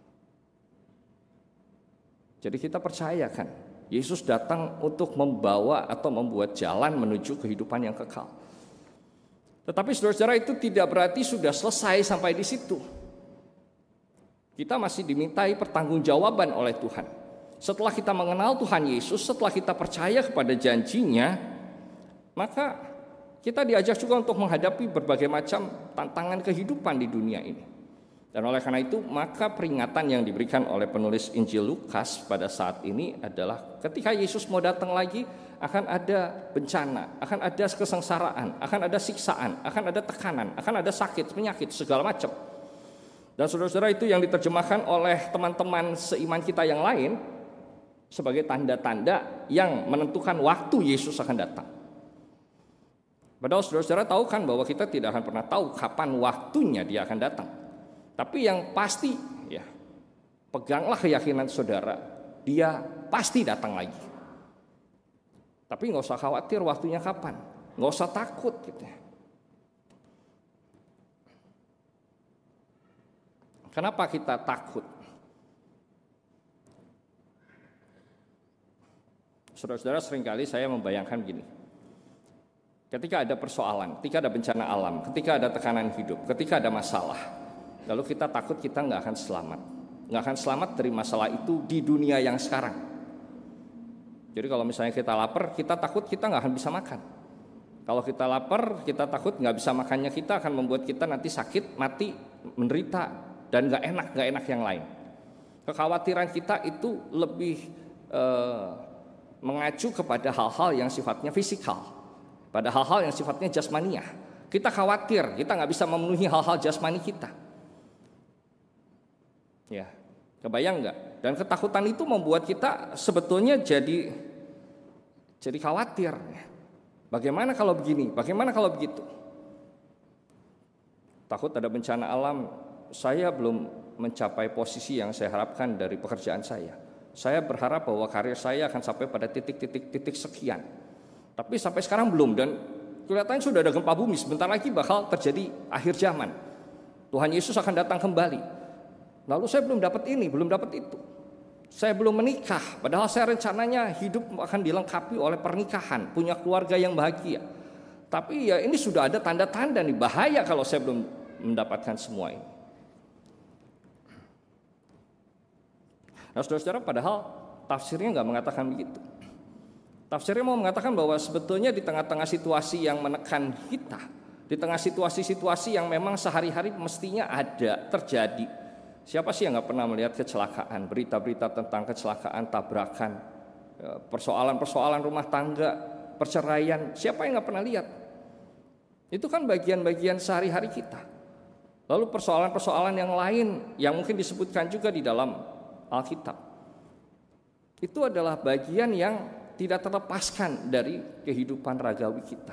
Jadi kita percayakan Yesus datang untuk membawa atau membuat jalan menuju kehidupan yang kekal. Tetapi saudara-saudara itu tidak berarti sudah selesai sampai di situ. Kita masih dimintai pertanggungjawaban oleh Tuhan. Setelah kita mengenal Tuhan Yesus, setelah kita percaya kepada janjinya, maka kita diajak juga untuk menghadapi berbagai macam tantangan kehidupan di dunia ini. Dan oleh karena itu maka peringatan yang diberikan oleh penulis Injil Lukas pada saat ini adalah ketika Yesus mau datang lagi akan ada bencana, akan ada kesengsaraan, akan ada siksaan, akan ada tekanan, akan ada sakit, penyakit, segala macam. Dan saudara-saudara itu yang diterjemahkan oleh teman-teman seiman kita yang lain sebagai tanda-tanda yang menentukan waktu Yesus akan datang. Padahal saudara-saudara tahu kan bahwa kita tidak akan pernah tahu kapan waktunya dia akan datang. Tapi yang pasti ya, peganglah keyakinan saudara, dia pasti datang lagi. Tapi nggak usah khawatir waktunya kapan, nggak usah takut gitu. Kenapa kita takut? Saudara-saudara, seringkali saya membayangkan begini. Ketika ada persoalan, ketika ada bencana alam, ketika ada tekanan hidup, ketika ada masalah, lalu kita takut kita nggak akan selamat, nggak akan selamat dari masalah itu di dunia yang sekarang. Jadi kalau misalnya kita lapar, kita takut kita nggak akan bisa makan. Kalau kita lapar, kita takut nggak bisa makannya kita akan membuat kita nanti sakit, mati, menderita, dan nggak enak, nggak enak yang lain. Kekhawatiran kita itu lebih eh, mengacu kepada hal-hal yang sifatnya fisikal, pada hal-hal yang sifatnya jasmaniah. Kita khawatir kita nggak bisa memenuhi hal-hal jasmani kita. Ya, kebayang nggak? Dan ketakutan itu membuat kita sebetulnya jadi jadi khawatir. Bagaimana kalau begini? Bagaimana kalau begitu? Takut ada bencana alam. Saya belum mencapai posisi yang saya harapkan dari pekerjaan saya. Saya berharap bahwa karir saya akan sampai pada titik-titik-titik sekian. Tapi sampai sekarang belum, dan kelihatannya sudah ada gempa bumi. Sebentar lagi bakal terjadi akhir zaman. Tuhan Yesus akan datang kembali. Lalu saya belum dapat ini, belum dapat itu. Saya belum menikah, padahal saya rencananya hidup akan dilengkapi oleh pernikahan, punya keluarga yang bahagia. Tapi ya ini sudah ada tanda-tanda nih, bahaya kalau saya belum mendapatkan semua ini. Nah saudara-saudara, padahal tafsirnya nggak mengatakan begitu. Tafsirnya mau mengatakan bahwa sebetulnya di tengah-tengah situasi yang menekan kita, di tengah situasi-situasi yang memang sehari-hari mestinya ada, terjadi. Siapa sih yang nggak pernah melihat kecelakaan, berita-berita tentang kecelakaan, tabrakan, persoalan-persoalan rumah tangga, perceraian, siapa yang nggak pernah lihat? Itu kan bagian-bagian sehari-hari kita. Lalu persoalan-persoalan yang lain yang mungkin disebutkan juga di dalam Alkitab, itu adalah bagian yang tidak terlepaskan dari kehidupan ragawi kita.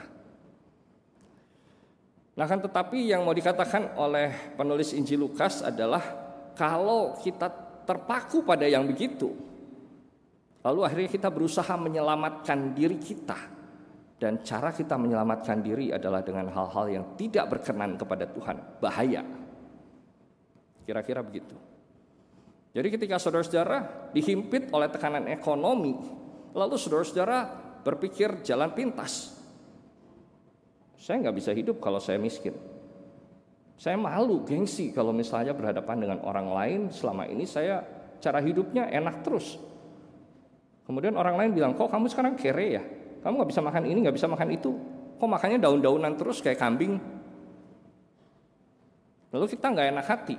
Nah kan tetapi yang mau dikatakan oleh penulis Injil Lukas adalah kalau kita terpaku pada yang begitu, lalu akhirnya kita berusaha menyelamatkan diri kita, dan cara kita menyelamatkan diri adalah dengan hal-hal yang tidak berkenan kepada Tuhan, bahaya. Kira-kira begitu. Jadi ketika saudara-saudara dihimpit oleh tekanan ekonomi, lalu saudara-saudara berpikir jalan pintas. Saya nggak bisa hidup kalau saya miskin. Saya malu, gengsi kalau misalnya berhadapan dengan orang lain. Selama ini saya cara hidupnya enak terus. Kemudian orang lain bilang, kok kamu sekarang kere ya? Kamu nggak bisa makan ini, nggak bisa makan itu. Kok makannya daun-daunan terus kayak kambing? Lalu kita nggak enak hati.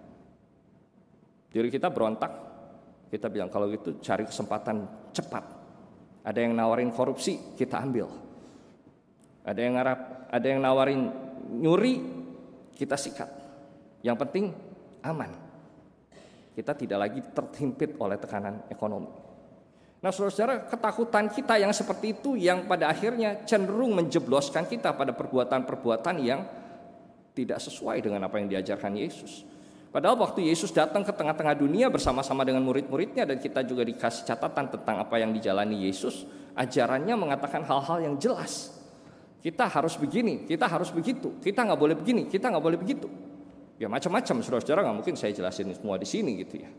Diri kita berontak. Kita bilang kalau gitu cari kesempatan cepat. Ada yang nawarin korupsi, kita ambil. Ada yang ngarap, ada yang nawarin nyuri, kita sikat. Yang penting aman. Kita tidak lagi terhimpit oleh tekanan ekonomi. Nah, saudara-saudara, ketakutan kita yang seperti itu yang pada akhirnya cenderung menjebloskan kita pada perbuatan-perbuatan yang tidak sesuai dengan apa yang diajarkan Yesus. Padahal waktu Yesus datang ke tengah-tengah dunia bersama-sama dengan murid-muridnya, dan kita juga dikasih catatan tentang apa yang dijalani Yesus, ajarannya mengatakan hal-hal yang jelas. Kita harus begini, kita harus begitu, kita nggak boleh begini, kita nggak boleh begitu. Ya macam-macam, saudara-saudara, nggak mungkin saya jelasin semua di sini gitu ya.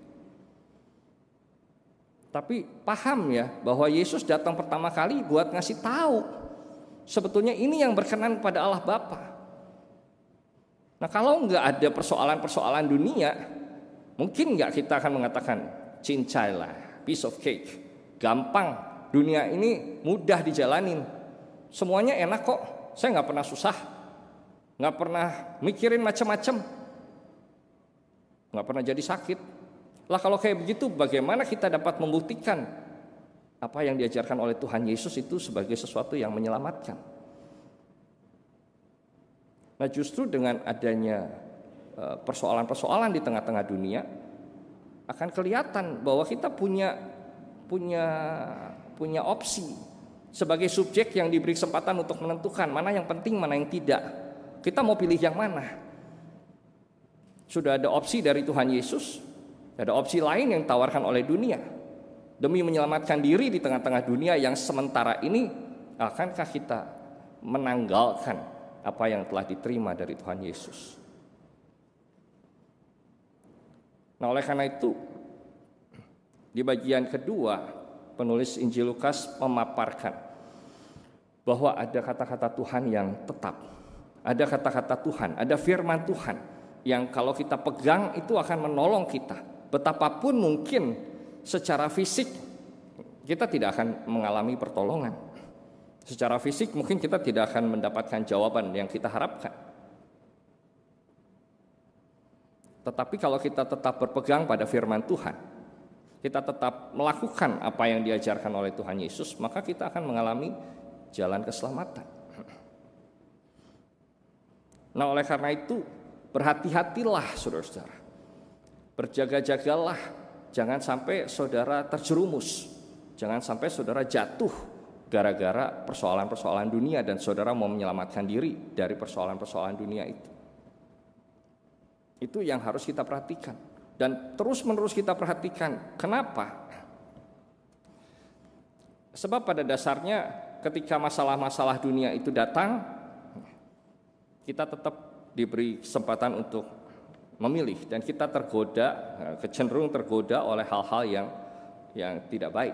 Tapi paham ya bahwa Yesus datang pertama kali buat ngasih tahu sebetulnya ini yang berkenan kepada Allah Bapa. Nah kalau nggak ada persoalan-persoalan dunia, mungkin nggak kita akan mengatakan cincai lah, piece of cake, gampang, dunia ini mudah dijalanin, semuanya enak kok, saya nggak pernah susah, nggak pernah mikirin macam-macam, nggak pernah jadi sakit. Lah kalau kayak begitu, bagaimana kita dapat membuktikan apa yang diajarkan oleh Tuhan Yesus itu sebagai sesuatu yang menyelamatkan? Nah justru dengan adanya persoalan-persoalan di tengah-tengah dunia, akan kelihatan bahwa kita punya punya punya opsi sebagai subjek yang diberi kesempatan untuk menentukan mana yang penting, mana yang tidak. Kita mau pilih yang mana? Sudah ada opsi dari Tuhan Yesus, ada opsi lain yang ditawarkan oleh dunia. Demi menyelamatkan diri di tengah-tengah dunia yang sementara ini, akankah kita menanggalkan apa yang telah diterima dari Tuhan Yesus? Nah oleh karena itu, di bagian kedua penulis Injil Lukas memaparkan bahwa ada kata-kata Tuhan yang tetap, ada kata-kata Tuhan, ada firman Tuhan yang kalau kita pegang itu akan menolong kita. Betapapun mungkin secara fisik kita tidak akan mengalami pertolongan, secara fisik mungkin kita tidak akan mendapatkan jawaban yang kita harapkan. Tetapi kalau kita tetap berpegang pada firman Tuhan, kita tetap melakukan apa yang diajarkan oleh Tuhan Yesus, maka kita akan mengalami jalan keselamatan. Nah oleh karena itu, berhati-hatilah saudara-saudara, berjaga-jagalah, jangan sampai saudara terjerumus, jangan sampai saudara jatuh gara-gara persoalan-persoalan dunia dan saudara mau menyelamatkan diri dari persoalan-persoalan dunia itu. Itu yang harus kita perhatikan dan terus-menerus kita perhatikan. Kenapa? Sebab pada dasarnya ketika masalah-masalah dunia itu datang, kita tetap diberi kesempatan untuk memilih, dan kita tergoda, kecenderung tergoda oleh hal-hal yang yang tidak baik.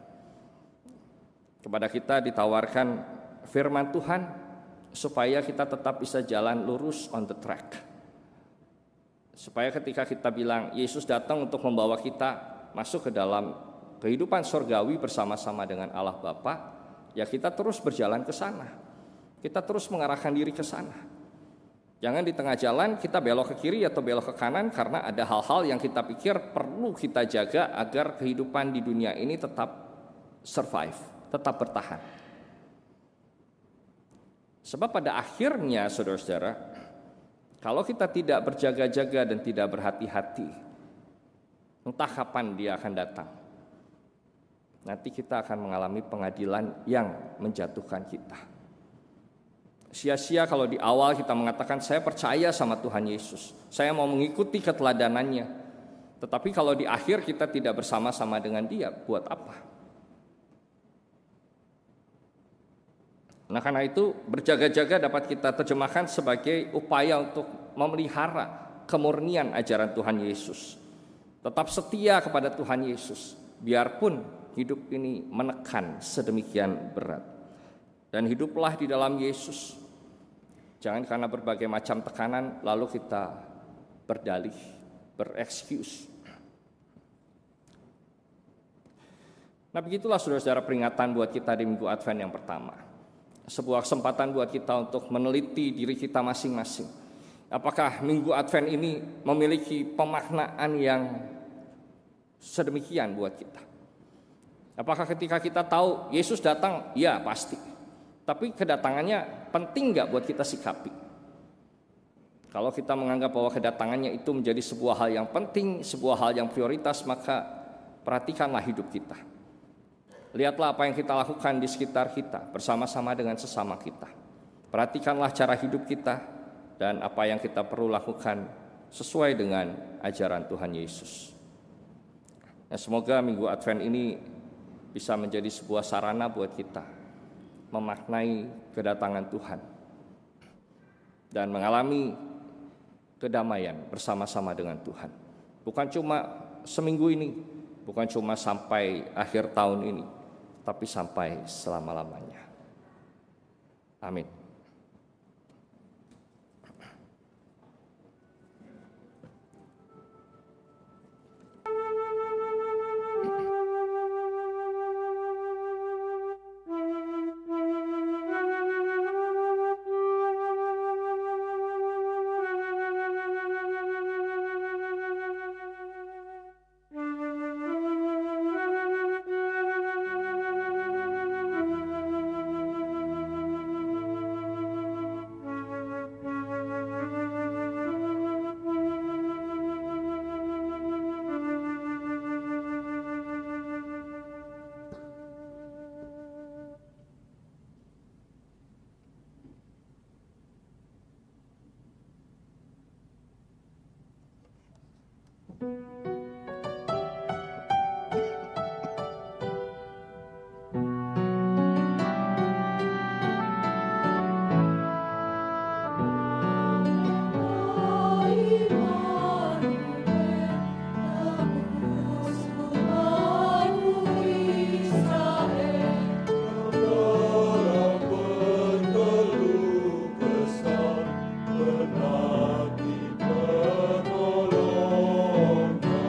Kepada kita ditawarkan firman Tuhan supaya kita tetap bisa jalan lurus on the track. Supaya ketika kita bilang Yesus datang untuk membawa kita masuk ke dalam kehidupan surgawi bersama-sama dengan Allah Bapa, ya kita terus berjalan ke sana. Kita terus mengarahkan diri ke sana. Jangan di tengah jalan kita belok ke kiri atau belok ke kanan karena ada hal-hal yang kita pikir perlu kita jaga agar kehidupan di dunia ini tetap survive, tetap bertahan. Sebab pada akhirnya saudara-saudara, kalau kita tidak berjaga-jaga dan tidak berhati-hati, entah kapan dia akan datang, nanti kita akan mengalami pengadilan yang menjatuhkan kita. Sia-sia kalau di awal kita mengatakan saya percaya sama Tuhan Yesus, saya mau mengikuti keteladanannya. Tetapi kalau di akhir kita tidak bersama-sama dengan dia, buat apa? Nah karena itu berjaga-jaga dapat kita terjemahkan sebagai upaya untuk memelihara kemurnian ajaran Tuhan Yesus. Tetap setia kepada Tuhan Yesus, biarpun hidup ini menekan sedemikian berat. Dan hiduplah di dalam Yesus. Jangan karena berbagai macam tekanan lalu kita berdalih, berekskuse. Nah begitulah saudara-saudara peringatan buat kita di Minggu Advent yang pertama. Sebuah kesempatan buat kita untuk meneliti diri kita masing-masing. Apakah Minggu Advent ini memiliki pemaknaan yang sedemikian buat kita? Apakah ketika kita tahu Yesus datang? Ya pasti. Tapi kedatangannya penting gak buat kita sikapi? Kalau kita menganggap bahwa kedatangannya itu menjadi sebuah hal yang penting, sebuah hal yang prioritas, maka perhatikanlah hidup kita. Lihatlah apa yang kita lakukan di sekitar kita, bersama-sama dengan sesama kita. Perhatikanlah cara hidup kita, dan apa yang kita perlu lakukan sesuai dengan ajaran Tuhan Yesus. Nah, semoga Minggu Advent ini bisa menjadi sebuah sarana buat kita memaknai kedatangan Tuhan dan mengalami kedamaian bersama-sama dengan Tuhan. Bukan cuma seminggu ini, bukan cuma sampai akhir tahun ini, tapi sampai selama-lamanya. Amin. Benar di penolong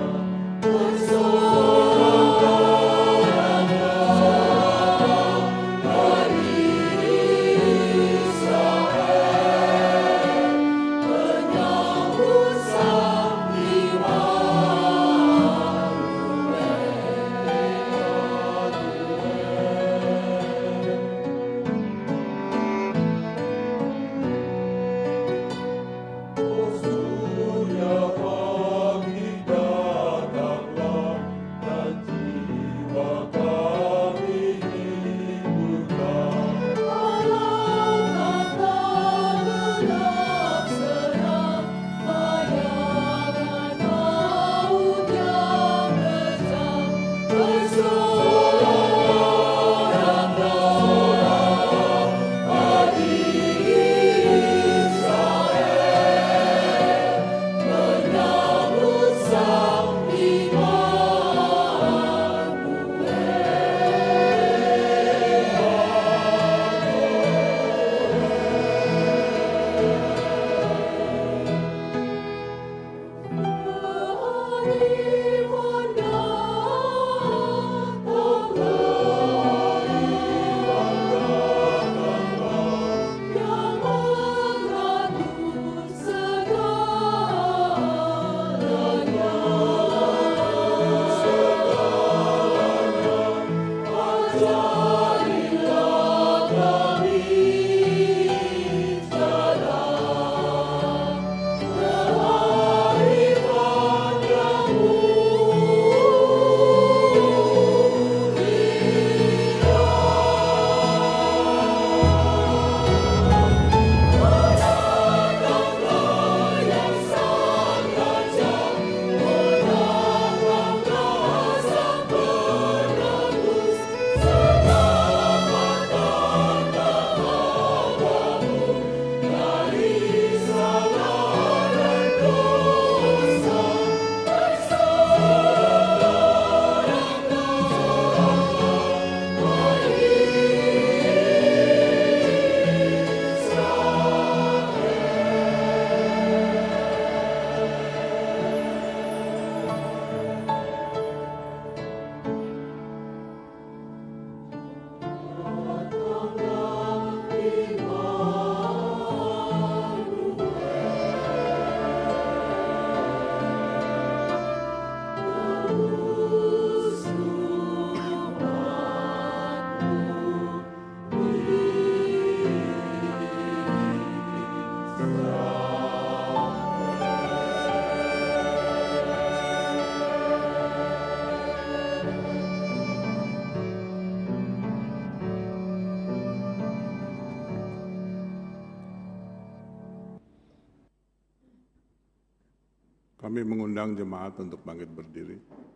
Kami mengundang jemaat untuk bangkit berdiri.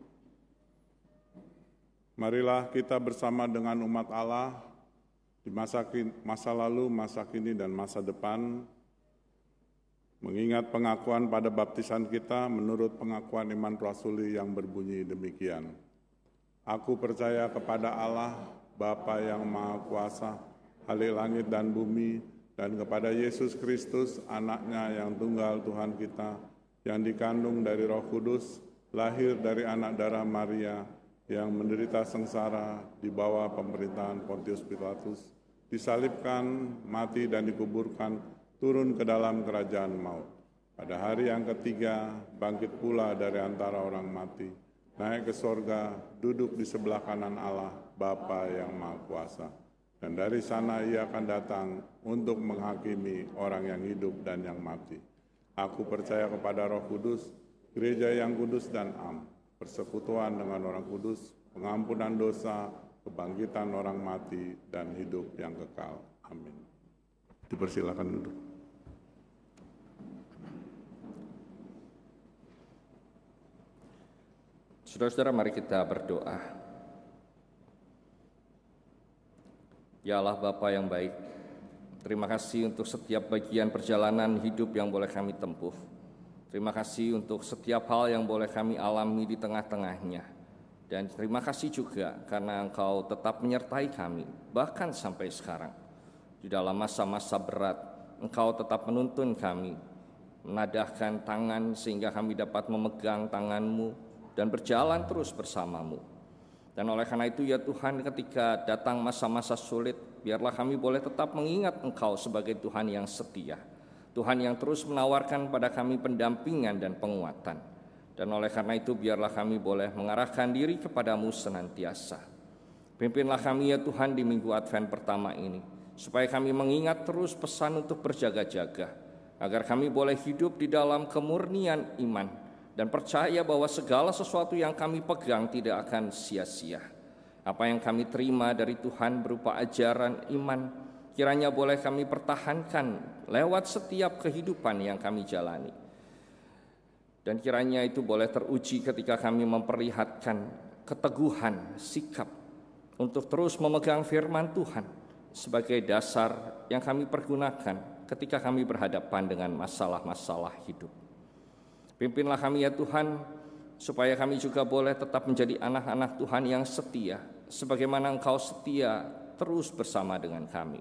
Marilah kita bersama dengan umat Allah di masa, masa lalu, masa kini, dan masa depan, mengingat pengakuan pada baptisan kita menurut pengakuan iman rasuli yang berbunyi demikian. Aku percaya kepada Allah, Bapa yang Maha Kuasa, Halik langit dan bumi, dan kepada Yesus Kristus, anaknya yang tunggal Tuhan kita, yang dikandung dari Roh Kudus, lahir dari anak darah Maria, yang menderita sengsara di bawah pemerintahan Pontius Pilatus, disalibkan, mati dan dikuburkan, turun ke dalam kerajaan maut. Pada hari yang ketiga, bangkit pula dari antara orang mati, naik ke sorga, duduk di sebelah kanan Allah, Bapa yang Maha Kuasa. Dan dari sana ia akan datang untuk menghakimi orang yang hidup dan yang mati. Aku percaya kepada Roh Kudus, gereja yang kudus dan am, persekutuan dengan orang kudus, pengampunan dosa, kebangkitan orang mati, dan hidup yang kekal. Amin. Dipersilakan duduk. Saudara-saudara, mari kita berdoa. Ya Allah Bapa yang baik, terima kasih untuk setiap bagian perjalanan hidup yang boleh kami tempuh. Terima kasih untuk setiap hal yang boleh kami alami di tengah-tengahnya. Dan terima kasih juga karena Engkau tetap menyertai kami, bahkan sampai sekarang. Di dalam masa-masa berat, Engkau tetap menuntun kami, menadahkan tangan sehingga kami dapat memegang tangan-Mu dan berjalan terus bersama-Mu. Dan oleh karena itu ya Tuhan, ketika datang masa-masa sulit, biarlah kami boleh tetap mengingat Engkau sebagai Tuhan yang setia, Tuhan yang terus menawarkan pada kami pendampingan dan penguatan. Dan oleh karena itu biarlah kami boleh mengarahkan diri kepadamu senantiasa. Pimpinlah kami ya Tuhan di minggu Advent pertama ini, supaya kami mengingat terus pesan untuk berjaga-jaga, agar kami boleh hidup di dalam kemurnian iman, dan percaya bahwa segala sesuatu yang kami pegang tidak akan sia-sia. Apa yang kami terima dari Tuhan berupa ajaran iman, kiranya boleh kami pertahankan lewat setiap kehidupan yang kami jalani. Dan kiranya itu boleh teruji ketika kami memperlihatkan keteguhan sikap untuk terus memegang firman Tuhan sebagai dasar yang kami pergunakan ketika kami berhadapan dengan masalah-masalah hidup. Pimpinlah kami ya Tuhan, supaya kami juga boleh tetap menjadi anak-anak Tuhan yang setia, sebagaimana Engkau setia terus bersama dengan kami.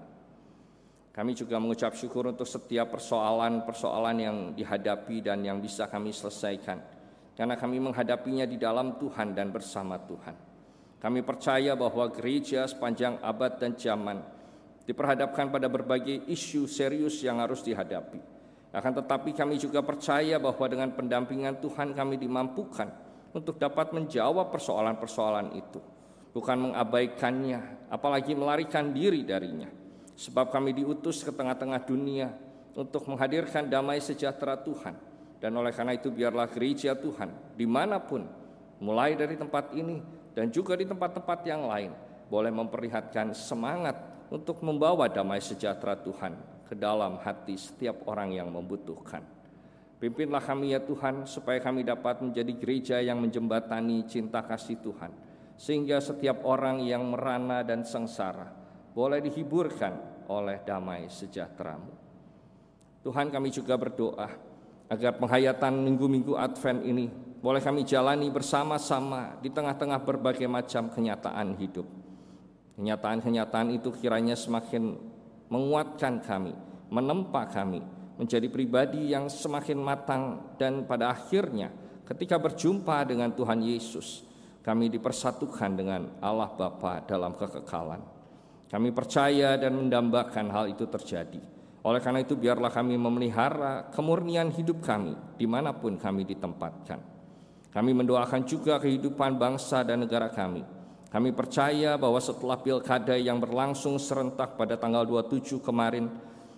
Kami juga mengucap syukur untuk setiap persoalan-persoalan yang dihadapi dan yang bisa kami selesaikan, karena kami menghadapinya di dalam Tuhan dan bersama Tuhan. Kami percaya bahwa gereja sepanjang abad dan zaman diperhadapkan pada berbagai isu serius yang harus dihadapi. Akan tetapi kami juga percaya bahwa dengan pendampingan Tuhan kami dimampukan untuk dapat menjawab persoalan-persoalan itu, bukan mengabaikannya, apalagi melarikan diri darinya. Sebab kami diutus ke tengah-tengah dunia untuk menghadirkan damai sejahtera Tuhan. Dan oleh karena itu biarlah gereja Tuhan dimanapun, mulai dari tempat ini dan juga di tempat-tempat yang lain, boleh memperlihatkan semangat untuk membawa damai sejahtera Tuhan ke dalam hati setiap orang yang membutuhkan. Pimpinlah kami ya Tuhan, supaya kami dapat menjadi gereja yang menjembatani cinta kasih Tuhan, sehingga setiap orang yang merana dan sengsara boleh dihiburkan oleh damai sejahtera-Mu. Tuhan, kami juga berdoa agar penghayatan minggu-minggu Advent ini boleh kami jalani bersama-sama di tengah-tengah berbagai macam kenyataan hidup. Kenyataan-kenyataan itu kiranya semakin menguatkan kami, menempa kami menjadi pribadi yang semakin matang, dan pada akhirnya ketika berjumpa dengan Tuhan Yesus, kami dipersatukan dengan Allah Bapa dalam kekekalan. Kami percaya dan mendambakan hal itu terjadi. Oleh karena itu biarlah kami memelihara kemurnian hidup kami dimanapun kami ditempatkan. Kami mendoakan juga kehidupan bangsa dan negara kami. Kami percaya bahwa setelah pilkada yang berlangsung serentak pada tanggal dua puluh tujuh kemarin,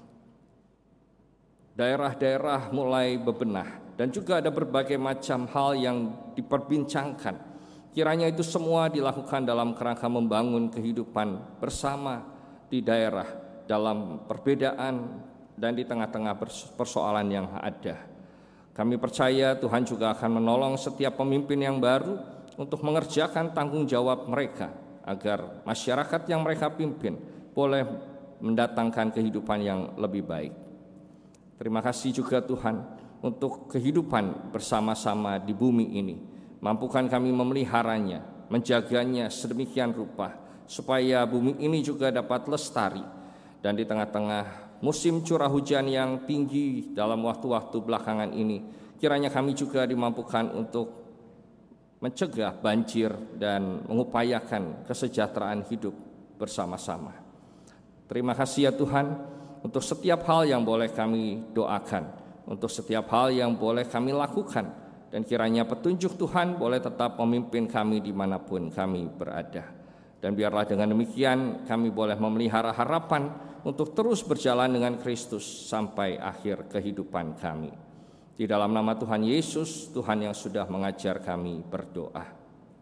daerah-daerah mulai bebenah dan juga ada berbagai macam hal yang diperbincangkan. Kiranya itu semua dilakukan dalam kerangka membangun kehidupan bersama di daerah dalam perbedaan dan di tengah-tengah persoalan yang ada. Kami percaya Tuhan juga akan menolong setiap pemimpin yang baru untuk mengerjakan tanggung jawab mereka, agar masyarakat yang mereka pimpin boleh mendatangkan kehidupan yang lebih baik. Terima kasih juga Tuhan untuk kehidupan bersama-sama di bumi ini. Mampukan kami memeliharanya, menjaganya sedemikian rupa, supaya bumi ini juga dapat lestari. Dan di tengah-tengah musim curah hujan yang tinggi dalam waktu-waktu belakangan ini, kiranya kami juga dimampukan untuk mencegah banjir dan mengupayakan kesejahteraan hidup bersama-sama. Terima kasih ya Tuhan untuk setiap hal yang boleh kami doakan, untuk setiap hal yang boleh kami lakukan, dan kiranya petunjuk Tuhan boleh tetap memimpin kami dimanapun kami berada. Dan biarlah dengan demikian kami boleh memelihara harapan untuk terus berjalan dengan Kristus sampai akhir kehidupan kami. Di dalam nama Tuhan Yesus, Tuhan yang sudah mengajar kami berdoa.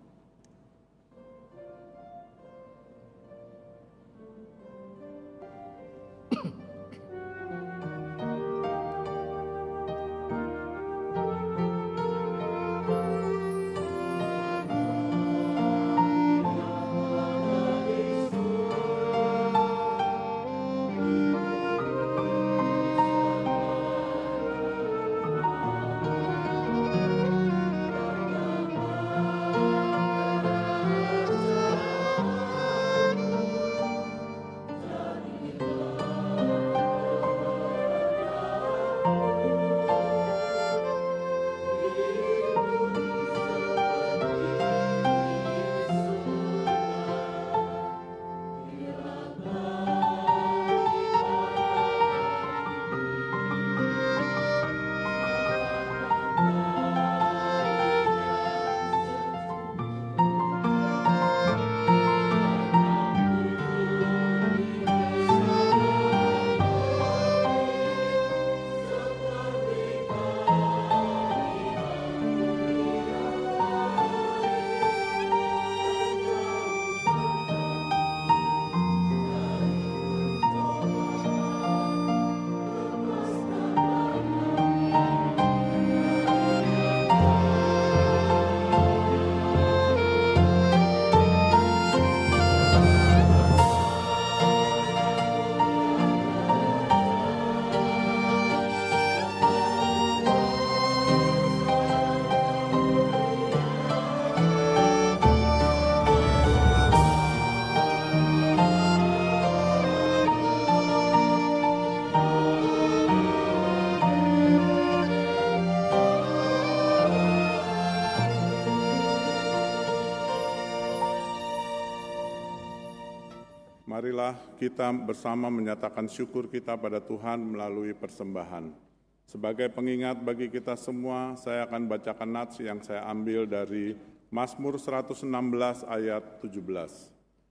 Marilah kita bersama menyatakan syukur kita pada Tuhan melalui persembahan. Sebagai pengingat bagi kita semua, saya akan bacakan nats yang saya ambil dari Mazmur seratus enam belas ayat tujuh belas.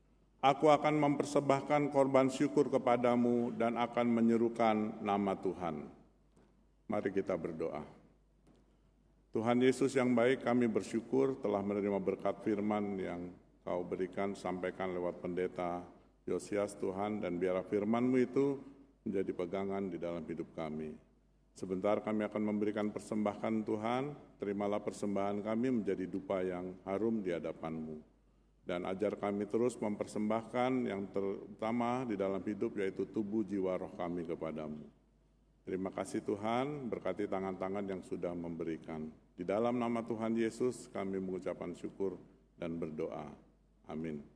Aku akan mempersembahkan korban syukur kepadamu dan akan menyerukan nama Tuhan. Mari kita berdoa. Tuhan Yesus yang baik, kami bersyukur telah menerima berkat firman yang Kau berikan, sampaikan lewat pendeta Yosias Tuhan, dan biarlah firman-Mu itu menjadi pegangan di dalam hidup kami. Sebentar kami akan memberikan persembahan Tuhan, terimalah persembahan kami menjadi dupa yang harum di hadapan-Mu. Dan ajar kami terus mempersembahkan yang terutama di dalam hidup, yaitu tubuh, jiwa, roh kami kepadamu. Terima kasih Tuhan, berkati tangan-tangan yang sudah memberikan. Di dalam nama Tuhan Yesus kami mengucapkan syukur dan berdoa. Amin.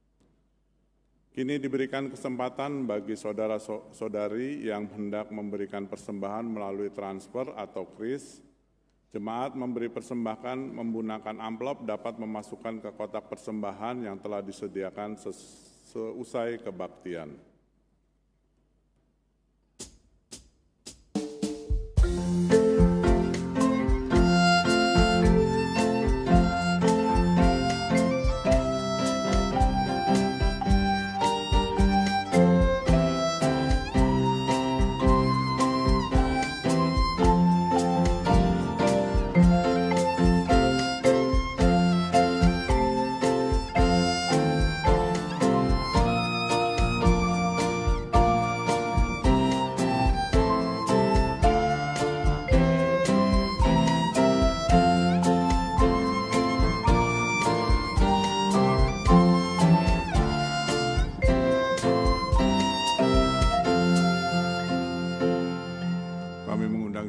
Kini diberikan kesempatan bagi saudara-saudari yang hendak memberikan persembahan melalui transfer atau kris. Jemaat memberi persembahan menggunakan amplop dapat memasukkan ke kotak persembahan yang telah disediakan seusai kebaktian.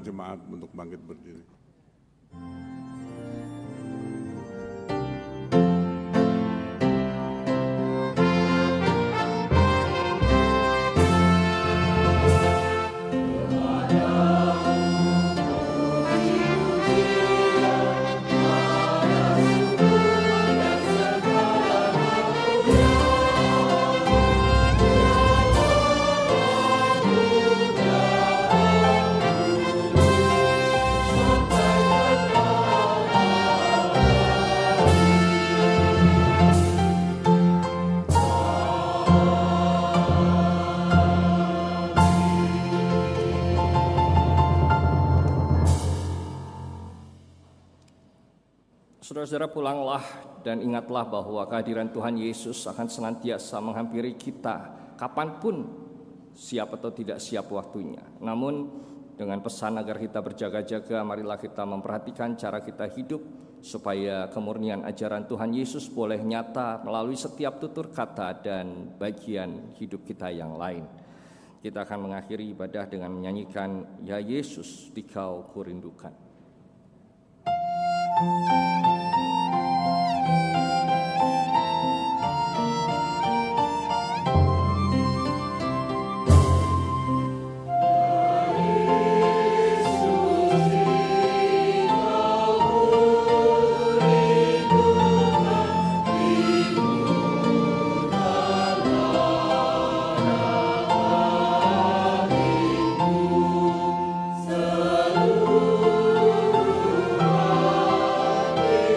jemaat untuk bangkit berdiri. Saudara-saudara, pulanglah dan ingatlah bahwa kehadiran Tuhan Yesus akan senantiasa menghampiri kita kapanpun, siap atau tidak siap waktunya. Namun dengan pesan agar kita berjaga-jaga, marilah kita memperhatikan cara kita hidup supaya kemurnian ajaran Tuhan Yesus boleh nyata melalui setiap tutur kata dan bagian hidup kita yang lain. Kita akan mengakhiri ibadah dengan menyanyikan Ya Yesus, Dikau Kurindukan. Seluruh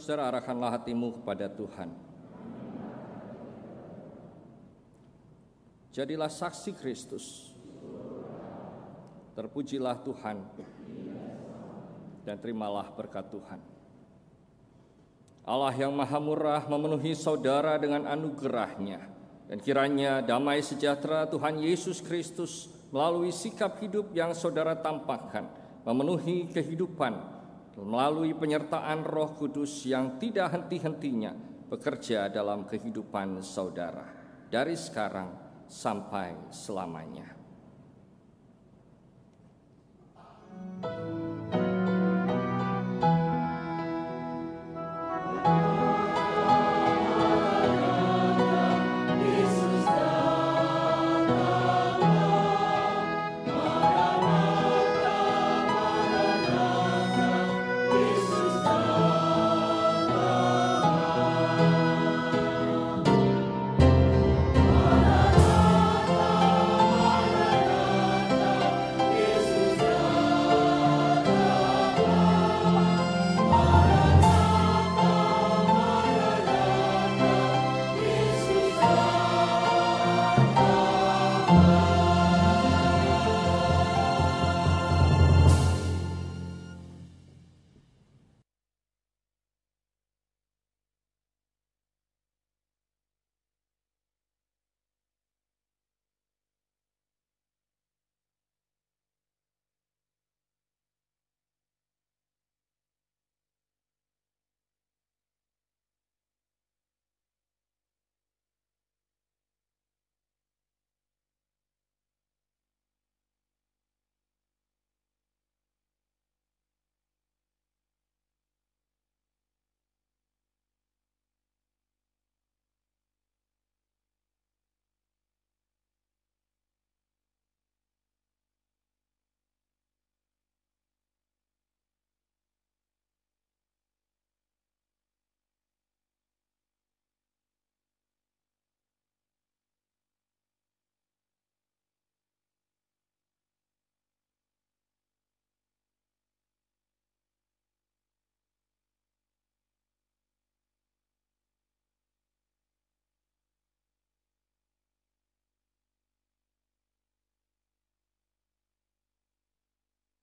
Saudara, arahkanlah hatimu kepada Tuhan. Jadilah saksi Kristus. Terpujilah Tuhan. Dan terimalah berkat Tuhan. Allah yang maha murah memenuhi saudara dengan anugerah-Nya. Dan kiranya damai sejahtera Tuhan Yesus Kristus melalui sikap hidup yang saudara tampakkan memenuhi kehidupan melalui penyertaan Roh Kudus yang tidak henti-hentinya bekerja dalam kehidupan saudara dari sekarang sampai selamanya.